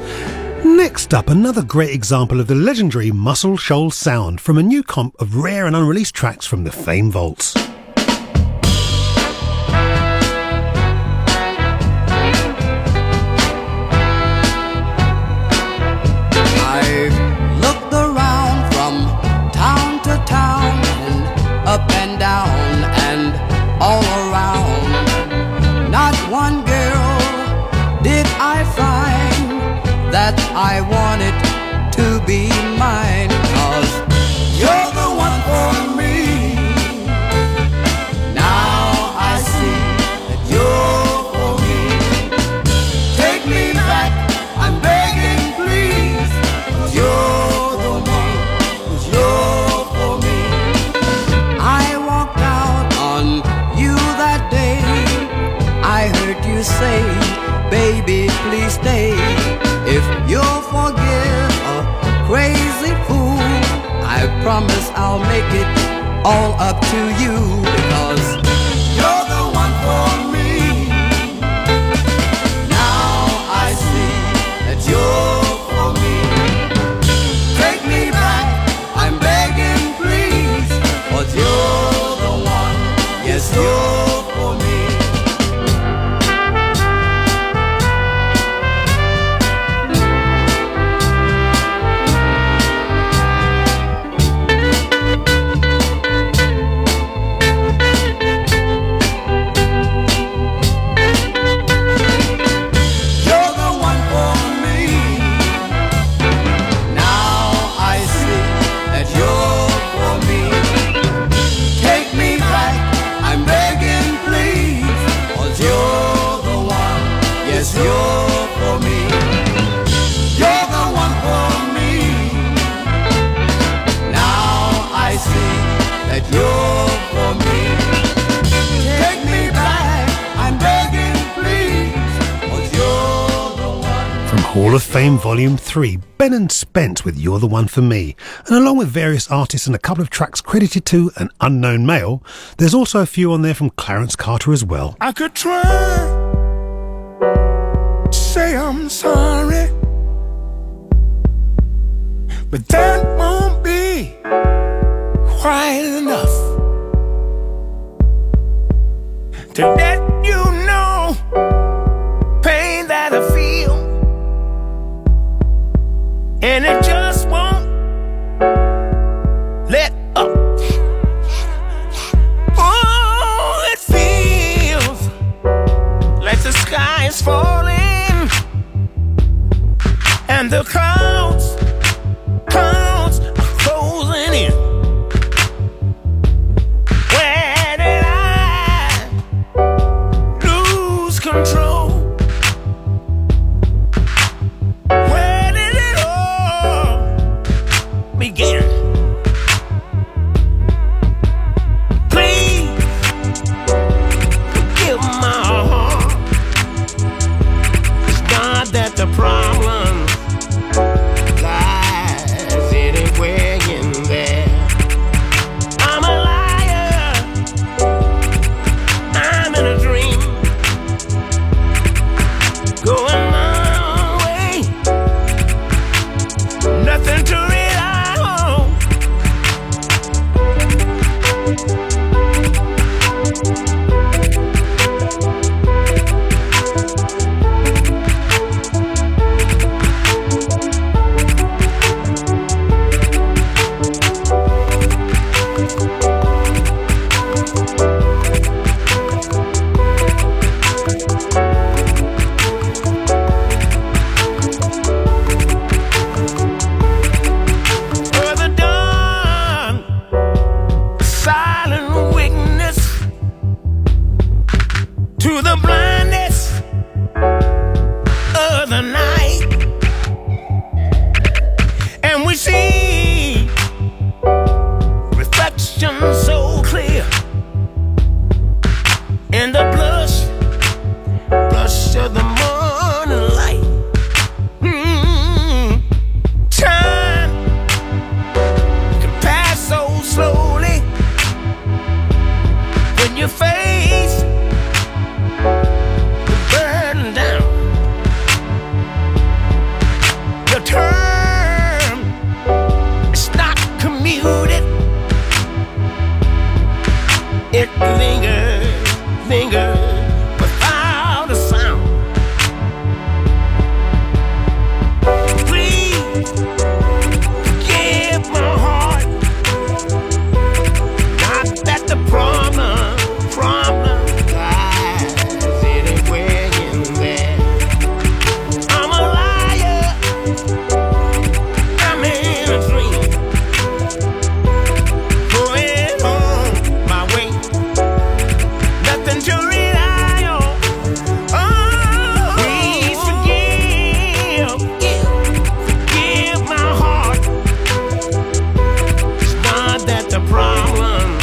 Next up, another great example of the legendary Muscle Shoals sound from a new comp of rare and unreleased tracks from the Fame Vaults.
I've looked around from town to town and up and down and all around. Not one girl did I find that I wanted to be mine. 'Cause you're the one for me. Now I see that you're for me. Take me back, I'm begging please. 'Cause you're the one, 'cause you're for me. I walked out on you that day. I heard you say, baby, please stay. If you'll forgive a crazy fool, I promise I'll make it all up to you. Because you're the one for me. Now I see that you're for me. Take me back, I'm begging please. 'Cause you're
Hall of Fame Volume three, Ben and Spence with You're the One for Me. And along with various artists and a couple of tracks credited to an unknown male, there's also a few on there from Clarence Carter as well.
I could try to say I'm sorry, but that won't be quite enough to let you know pain that I feel, and it just won't let up. Oh, it feels like the sky is falling and the clouds, clouds are closing in. Where did I lose control? Where did it all begin? Please forgive my heart. It's not that the problem lies anywhere in there. I'm a liar, I'm in a dream, going my way, nothing to rely on. For the dawn, silent witness to the blindness of the night, and we see reflection so clear in the blush, blush of the morning light. Mm. Time can pass so slowly when you face the burden down. The term is not commuted. It lingers, lingers without a sound. Please forgive my heart. Not that the problem, problem lies anywhere in there. I'm a liar, I'm in a dream, going on my way, nothing to rely on. Oh, please forgive, forgive my heart. It's not that the problem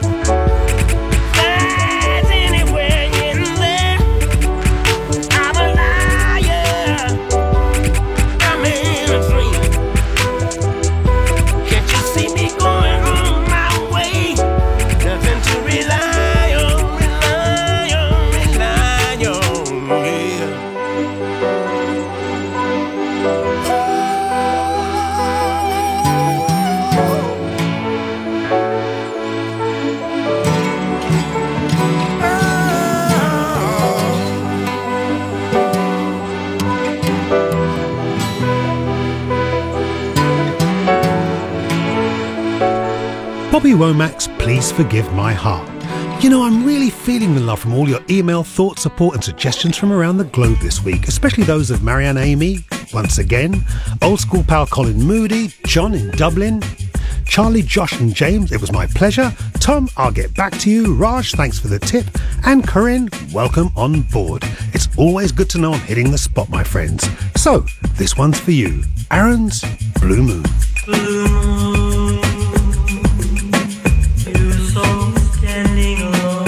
lies anywhere in there. I'm a liar, I'm in a dream. Can't you see me going on my way? Nothing to rely on, rely on, rely on, yeah.
Bobby Womack's Please Forgive My Heart. You know, I'm really feeling the love from all your email, thoughts, support and suggestions from around the globe this week, especially those of Marianne Amy, once again, old school pal Colin Moody, John in Dublin, Charlie, Josh and James, it was my pleasure, Tom, I'll get back to you, Raj, thanks for the tip, and Corinne, welcome on board. It's always good to know I'm hitting the spot, my friends. So, this one's for you, Aaron's Blue Moon.
Blue moon, you saw standing alone.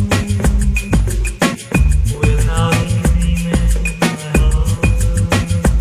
Without dreaming my heart.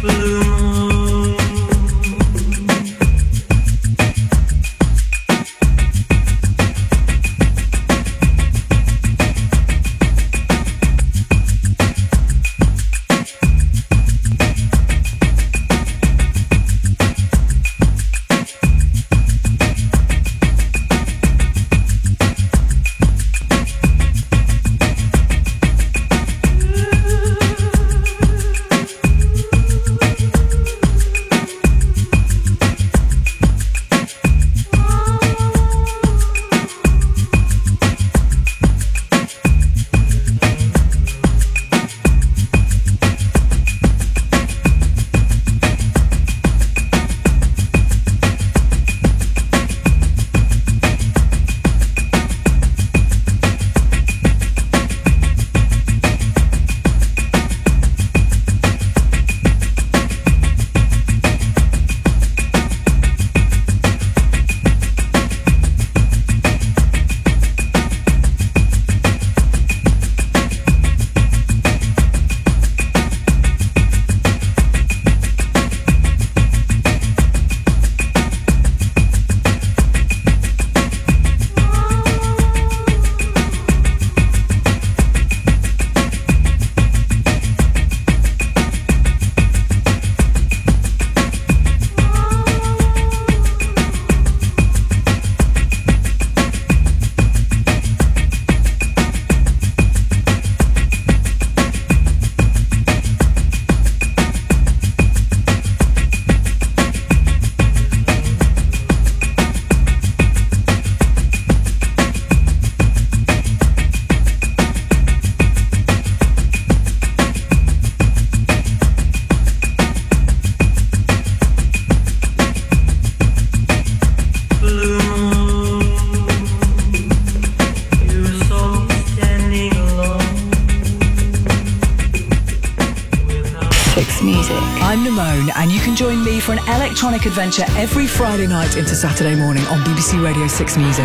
I'm Nimone, and you can join me for an electronic adventure every Friday night into Saturday morning on B B C Radio six Music.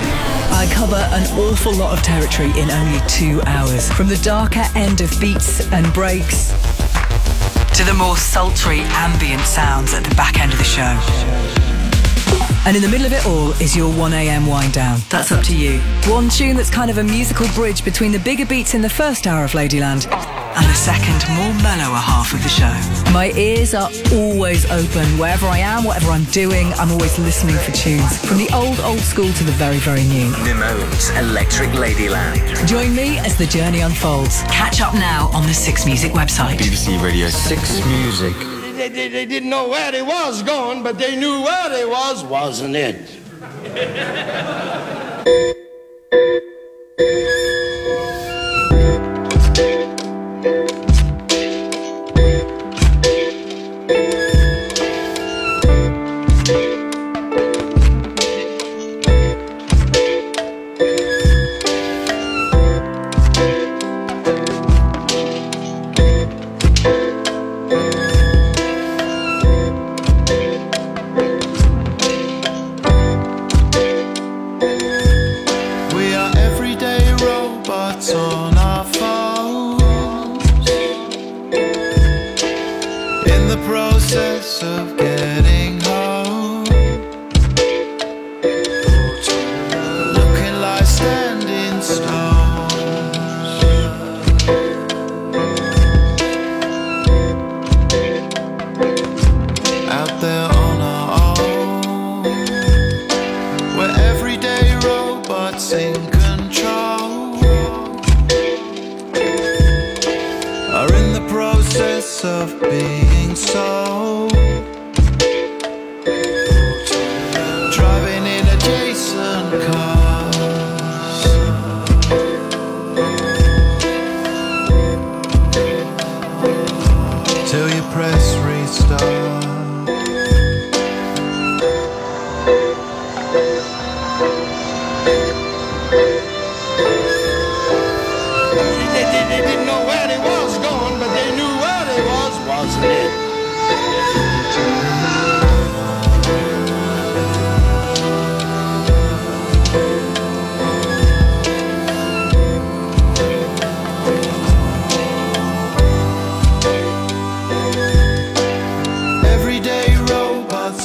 I cover an awful lot of territory in only two hours, from the darker end of beats and breaks to the more sultry ambient sounds at the back end of the show. And in the middle of it all is your one a.m. wind down. That's up to you. One tune that's kind of a musical bridge between the bigger beats in the first hour of Ladyland and the second, more mellower half of the show. My ears are always open. Wherever I am, whatever I'm doing, I'm always listening for tunes. From the old, old school to the very, very new.
Nimone's Electric Ladyland.
Join me as the journey unfolds. Catch up now on the Six Music website.
B B C Radio six Music.
They, they, they didn't know where they was going, but they knew where they was, wasn't it?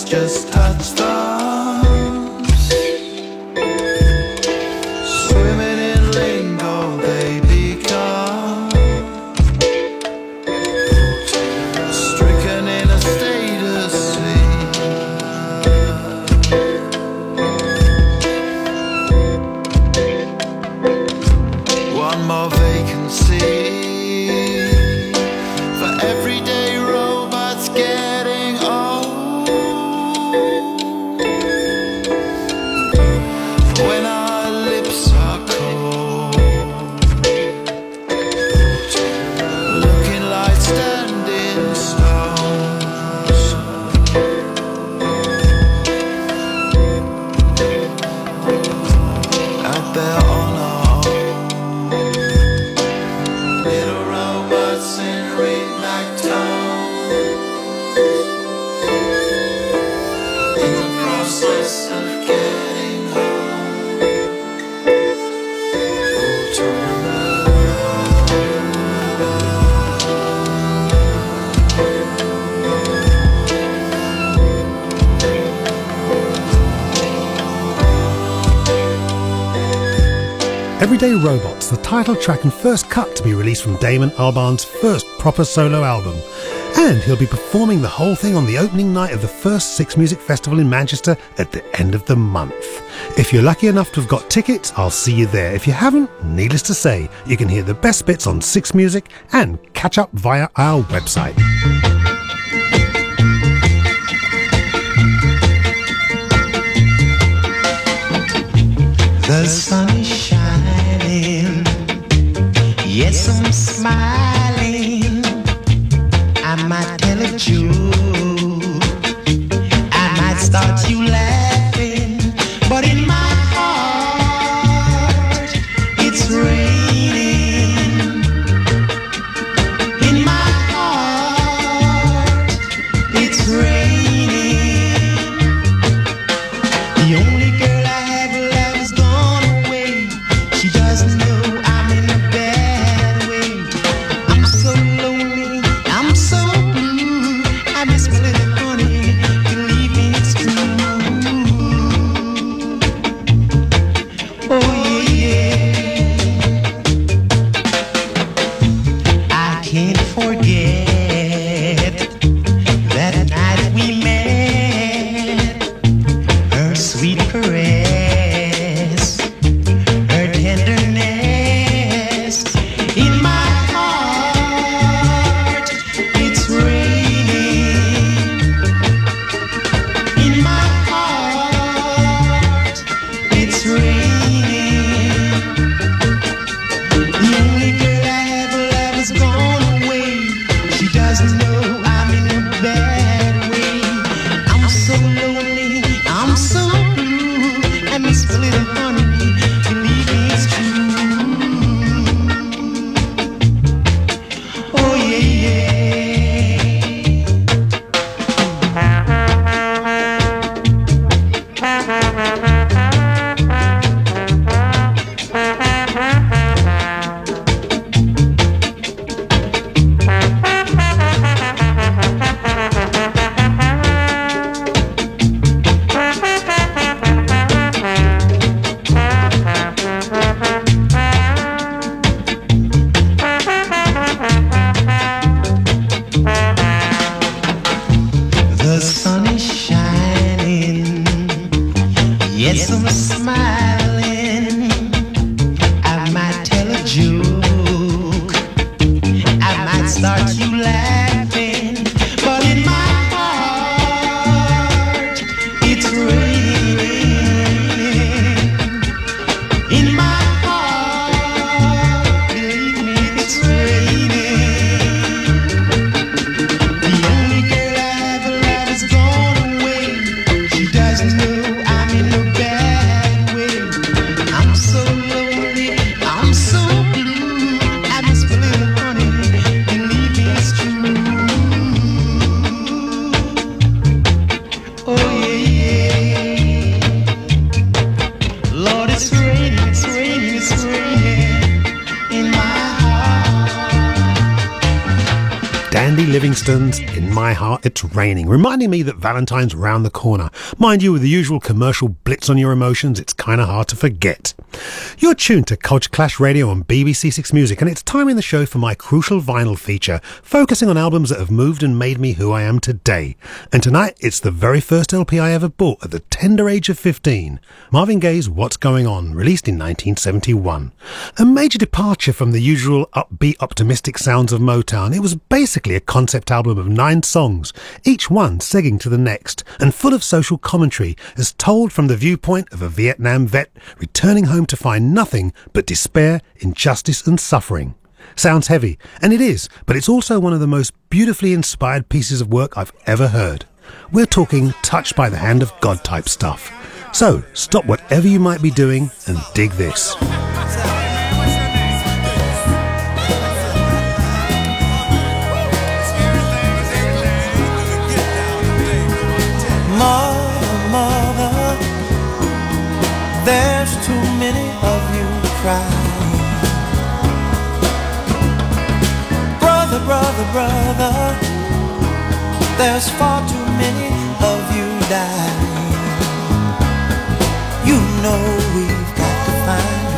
just touch thumbs. Swimming in lingo they become, stricken in a state of sleep. One more vacancy for everyday robots getting old. When our lips are cold, looking like standing stones. Out there on our own, little robots in ringback-tones, in the process of getting home. Oh, to
Everyday Robots, the title track and first cut to be released from Damon Albarn's first proper solo album. And he'll be performing the whole thing on the opening night of the first Six Music Festival in Manchester at the end of the month. If you're lucky enough to have got tickets, I'll see you there. If you haven't, needless to say, you can hear the best bits on Six Music and catch up via our website.
The sun is shining, yes, I'm smiling. I might tell a joke, I might start you laughing, but in my heart, it's raining. In my heart, it's raining. The only girl I have loved is gone away. She doesn't know I'm in a bad way. I'm so lonely, I'm so blue. I miss my little honey. Believe me, it's true. Oh yeah, I can't forget that night we met. Her sweet caress, her tenderness. In my heart, it's raining. In my heart, it's raining. The only girl I ever loved has gone away. She doesn't know I'm in a bad way. I'm so lonely, I'm so blue. I miss my little honey. Believe me, it's true. Oh yeah, the sun is shining. Yes, I'm smiling. I might tell a joke, I might start you laughing, but in my heart, it's raining. In my heart, believe me, it's raining. The only girl I ever loved has gone away. She doesn't know I'm in a bad way.
Andy Livingston's In My Heart It's Raining, reminding me that Valentine's round the corner. Mind you, with the usual commercial blitz on your emotions, it's kind of hard to forget. You're tuned to Culture Clash Radio on B B C Six Music, and it's time in the show for my crucial vinyl feature, focusing on albums that have moved and made me who I am today. And tonight, it's the very first L P I ever bought at the tender age of fifteen. Marvin Gaye's What's Going On, released in nineteen seventy-one. A major departure from the usual upbeat, optimistic sounds of Motown, it was basically a concept album of nine songs, each one segging to the next, and full of social commentary as told from the viewpoint of a Vietnam vet returning home to find nothing but despair, injustice and suffering. Sounds heavy, and it is, but it's also one of the most beautifully inspired pieces of work I've ever heard. We're talking touched by the hand of God type stuff. So, stop whatever you might be doing and dig this.
Mother, mother, there's too many of you crying. Brother, brother, brother, there's far too many of you dying. You know we've got to find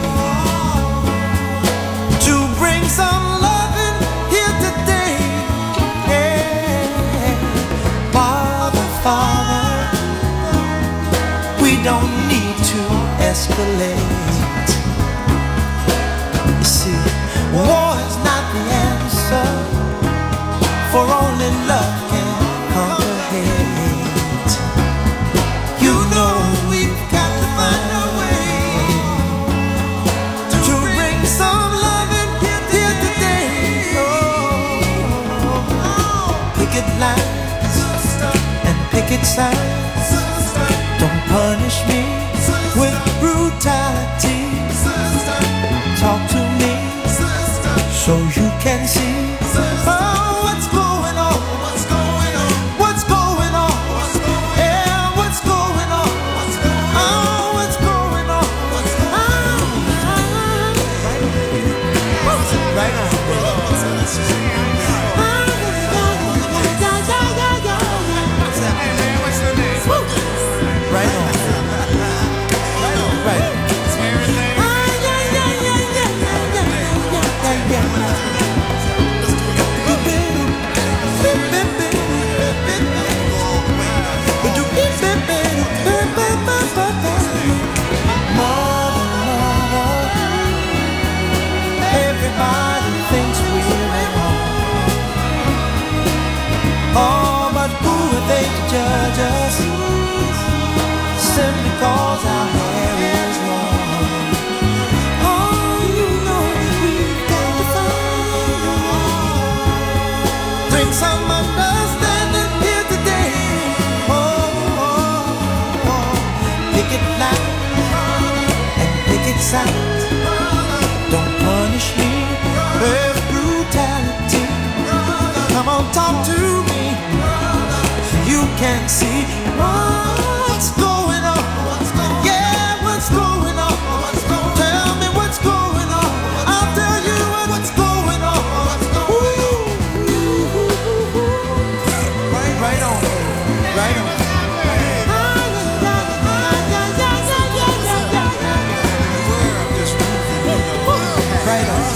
a way to bring some loving here today. Yeah. Father, Father, we don't need to escalate. You see, war is not the answer, for only love can conquer hate. You know we've got to find a way to bring some loving here today. Oh, picket lines and picket signs, don't punish me with brutality. Talk to me so you can see. Oh, what's going on? What's going on? What's going on? What's going on? Yeah, what's going on? What's going on? Oh, what's going on? What's going on? Right on. Right on. Right on. Everybody thinks we're at home. Oh, but who are they to judge us? Simply cause our hair is long. Oh, you know we've got to find a way. Bring some understanding here today. Oh, oh, oh. Picket lines and picket signs, don't punish me with brutality. Come on, talk to me so you can see what's going on. Yeah, what's going on? Tell me what's going on. I'll tell you what's going on. Ooh. Right on, right on. Right on.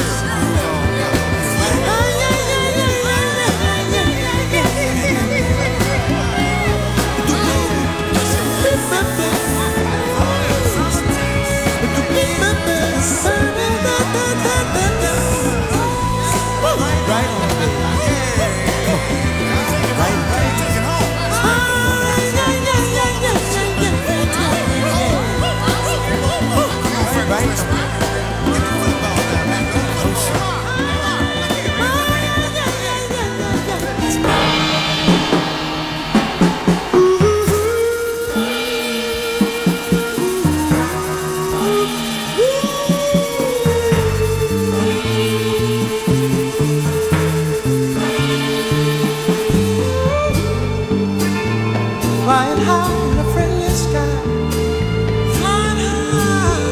Flying high in the friendly sky, flying high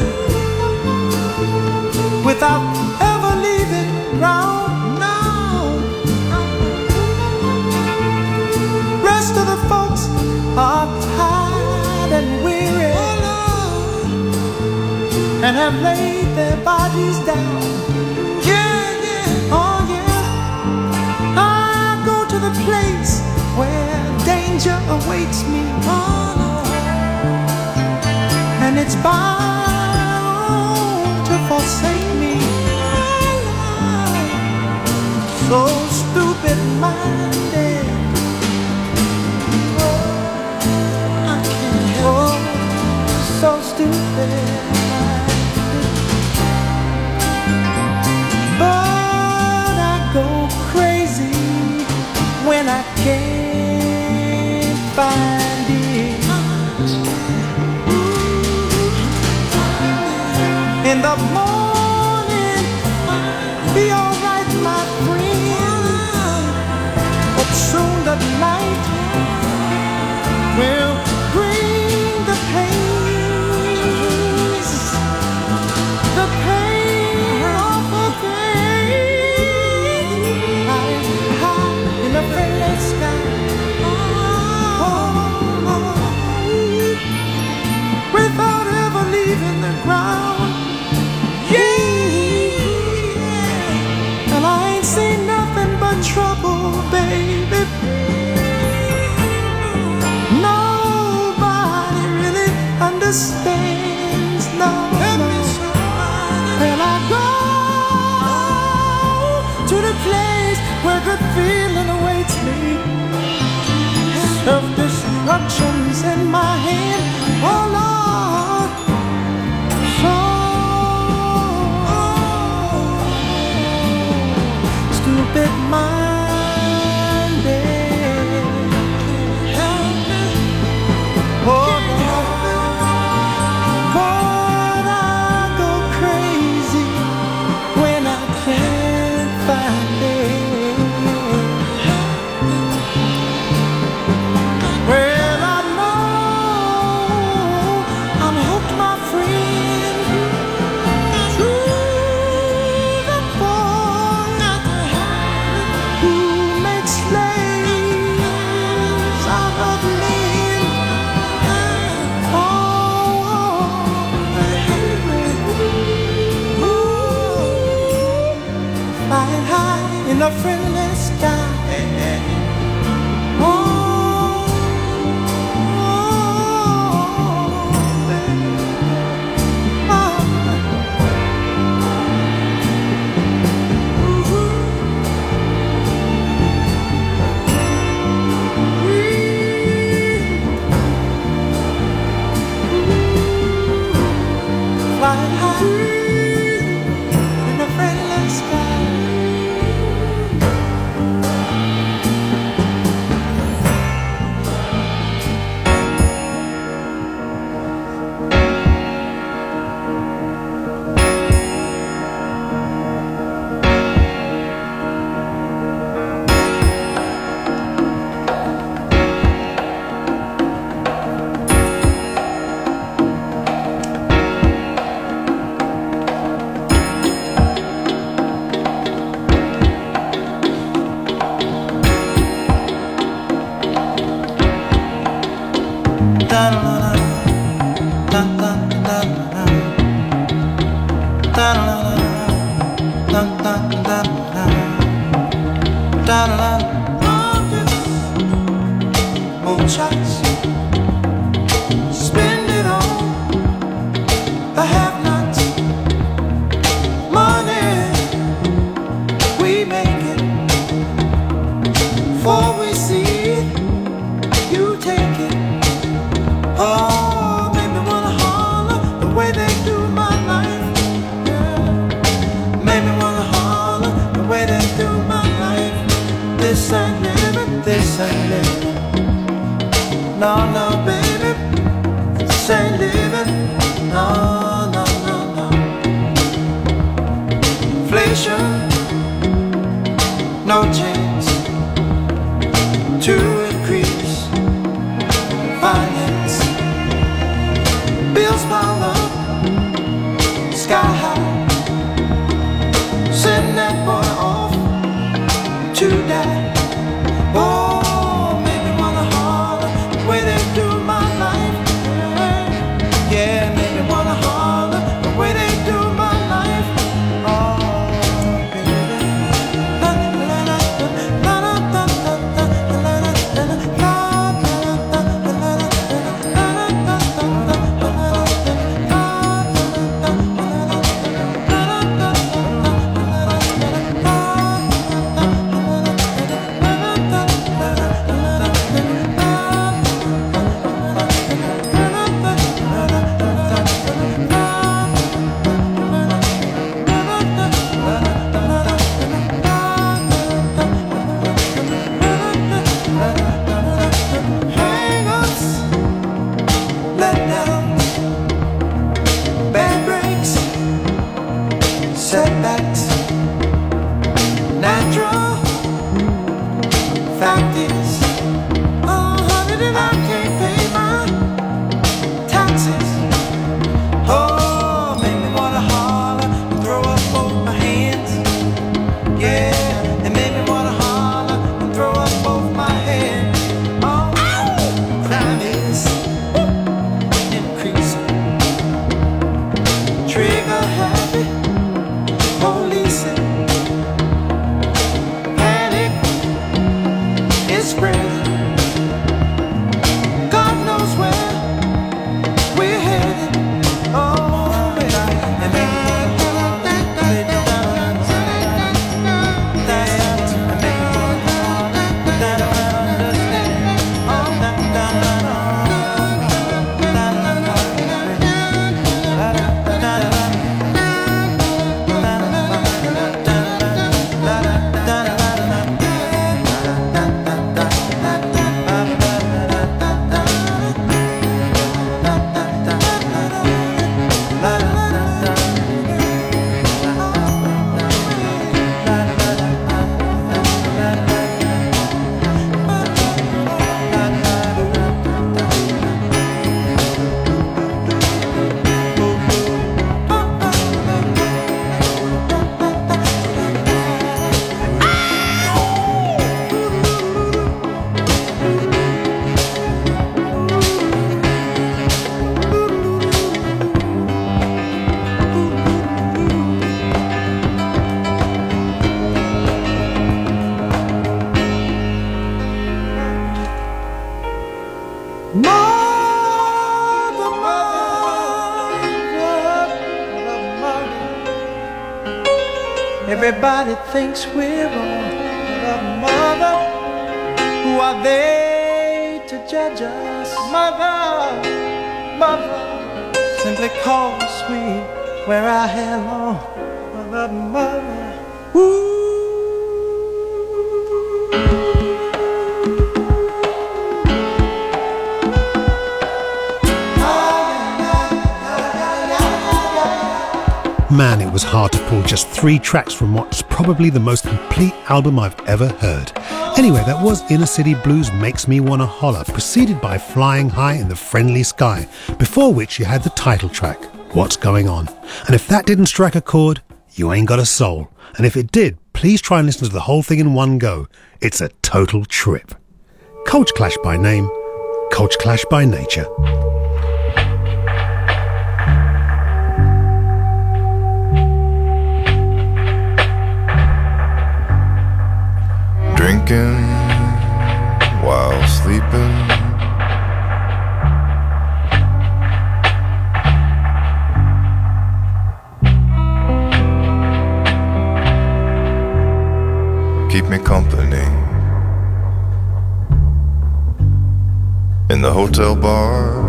without ever leaving ground. No,
have laid their bodies down. Yeah, yeah, oh yeah. I go to the place where danger awaits me. Oh no. And it's bound to forsake me. So stupid-minded. Oh, I can't help it. So stupid. But I go crazy when I can't find it. In the morning, be alright, my friend. But soon the night will bring the pains, the pain of a pain. I'm high in a friendless sky. Oh, oh, without ever leaving the ground. Yeah, and I ain't seen nothing but trouble, baby. Nobody really understands, no, no. And I go to the place where good feeling awaits me. Self-destruction's in my hand, oh Lord. So stupid-minded. Oh Lord, but I go crazy when I can't find it. Well, I know I'm hooked, my friend, to the boy who makes slaves out of men. Oh, flying high in a friendless sky. Oh, flying high in a friendless sky. Moonshots, spend it on the have-nots. Money, we make it. Before we see it, you take it. Oh, make me wanna holler the way they do my life. Yeah. Make me wanna holler the way they do my life. This ain't living, this ain't living. No, no, baby, this ain't living. No, no, no, no. Inflation, no chance to increase finance. Bills pile up, sky high. Send that boy off to die. Oh, make me wanna holler the way they do my life. Yeah, make me wanna holler the way they
like this. Oh, honey, that I can't pay my taxes. Oh, make me wanna holler and throw up both my hands. Yeah, it made me wanna holler and throw up both my hands. Oh, crime is increasing. Trigger happy, policing. Panic is spreading. God knows where we're headed. Oh, baby, and make me wanna lay down. That's and make me wanna that I understand. Oh, da da da Mother, mother, mother. Everybody thinks we're wrong. Mother, mother, who are they to judge us? Mother, mother, simply cause we wear our hair long. Mother, mother, ooh.
Man, it was hard to pull just three tracks from what's probably the most complete album I've ever heard. Anyway, that was Inner City Blues Makes Me Wanna Holler, preceded by Flying High in the Friendly Sky, before which you had the title track, What's Going On. And if that didn't strike a chord, you ain't got a soul. And if it did, please try and listen to the whole thing in one go. It's a total trip. Culture Clash by name, Culture Clash by nature.
Drinking while sleeping, keep me company in the hotel bar.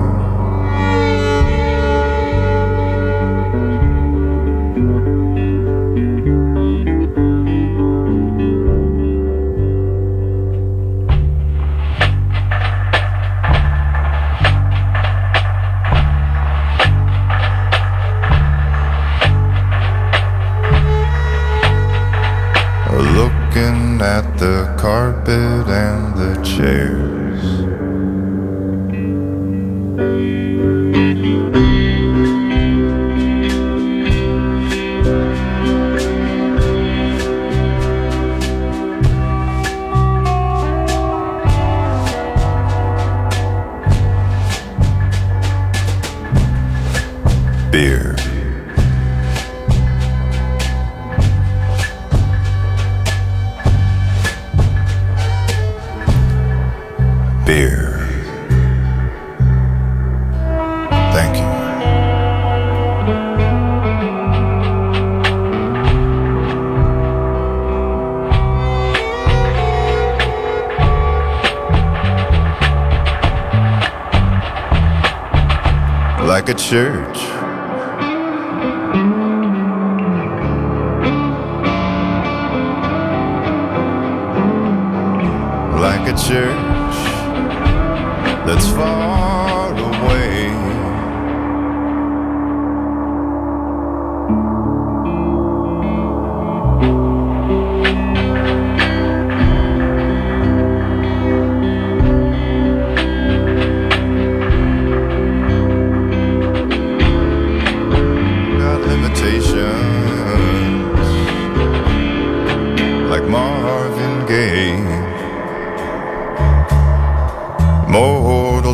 Looking at the carpet and the chairs, beer. Beer. Thank you. Like a church. Like a church that's far away.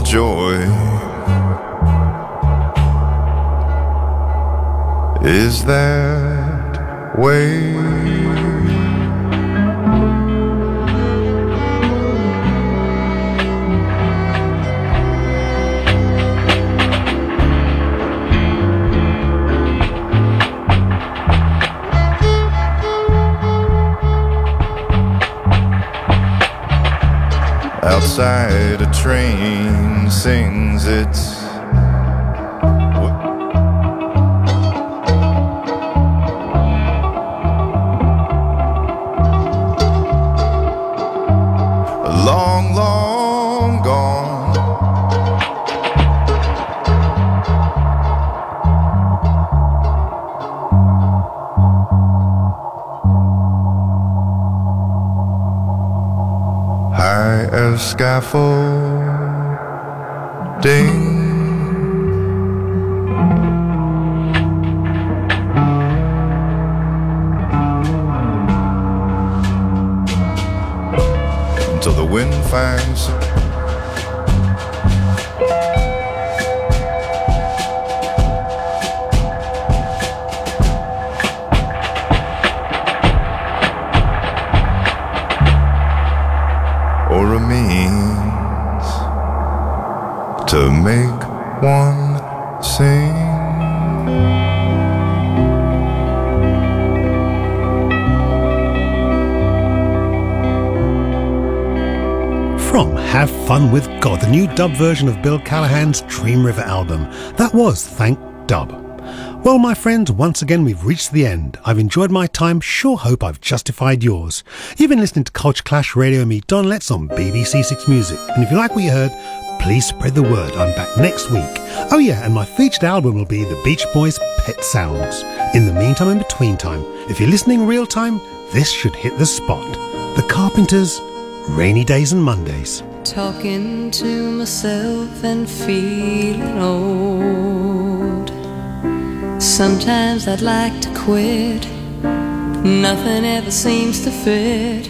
joy is that way. Outside a train sings its long, long gone. High as scaffolding, until the wind finds or a means to make one sing.
From Have Fun With God, the new dub version of Bill Callahan's Dream River album. That was Thank Dub. Well, my friends, once again we've reached the end. I've enjoyed my time, sure hope I've justified yours. You've been listening to Culture Clash Radio and me, Don Letts, on B B C Six Music. And if you like what you heard, please spread the word. I'm back next week. Oh yeah, and my featured album will be the Beach Boys' Pet Sounds. In the meantime and between time, if you're listening real time, this should hit the spot. The Carpenters, Rainy Days and Mondays.
Talking to myself and feeling old. Sometimes I'd like to quit. Nothing ever seems to fit.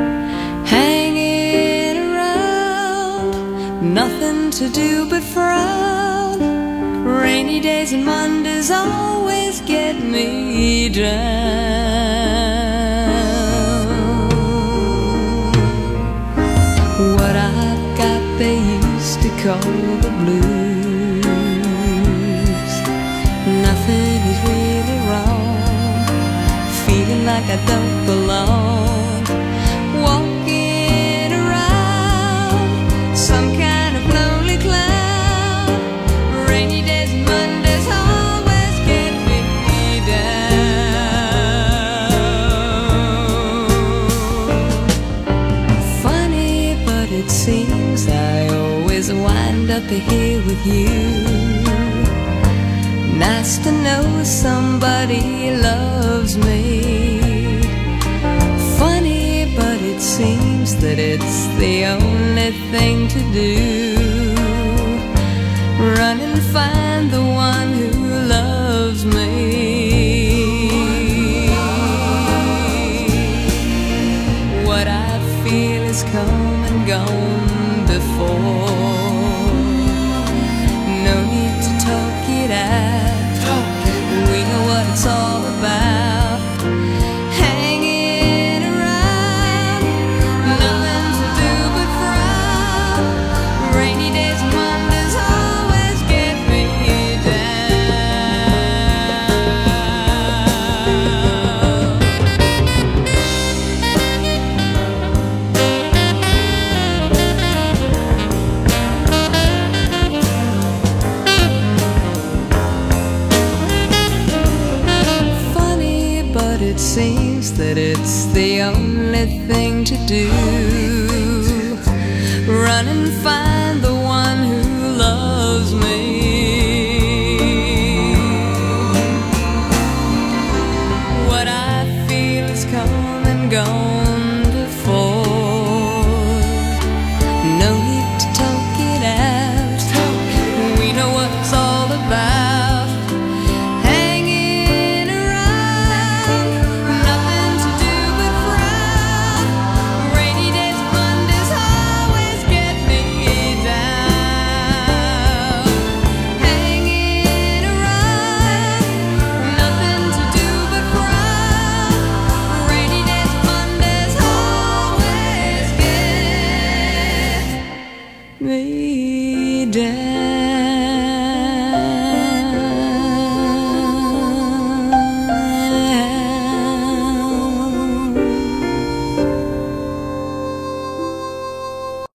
Hanging around, nothing to do but frown. Rainy days and Mondays always get me down. What I've got they used to call the blues. Nothing is really wrong. Feeling like I don't belong. Walking around some kind of lonely cloud. Rainy days and Mondays always get me down. Funny, but it seems I always wind up here with you. Nice to know somebody loves me. Funny, but it seems that it's the only thing to do. Run and find the one who loves me. What I feel is come and gone before. No need to talk it out. We know what it's all about. Hanging around, nothing to do but frown. Rainy days and Mondays always get me it seems that it's the only thing to do. Run and find the one who loves me. What I feel is come and gone before. No need to talk it out. We know what it's all about. Yeah. me down.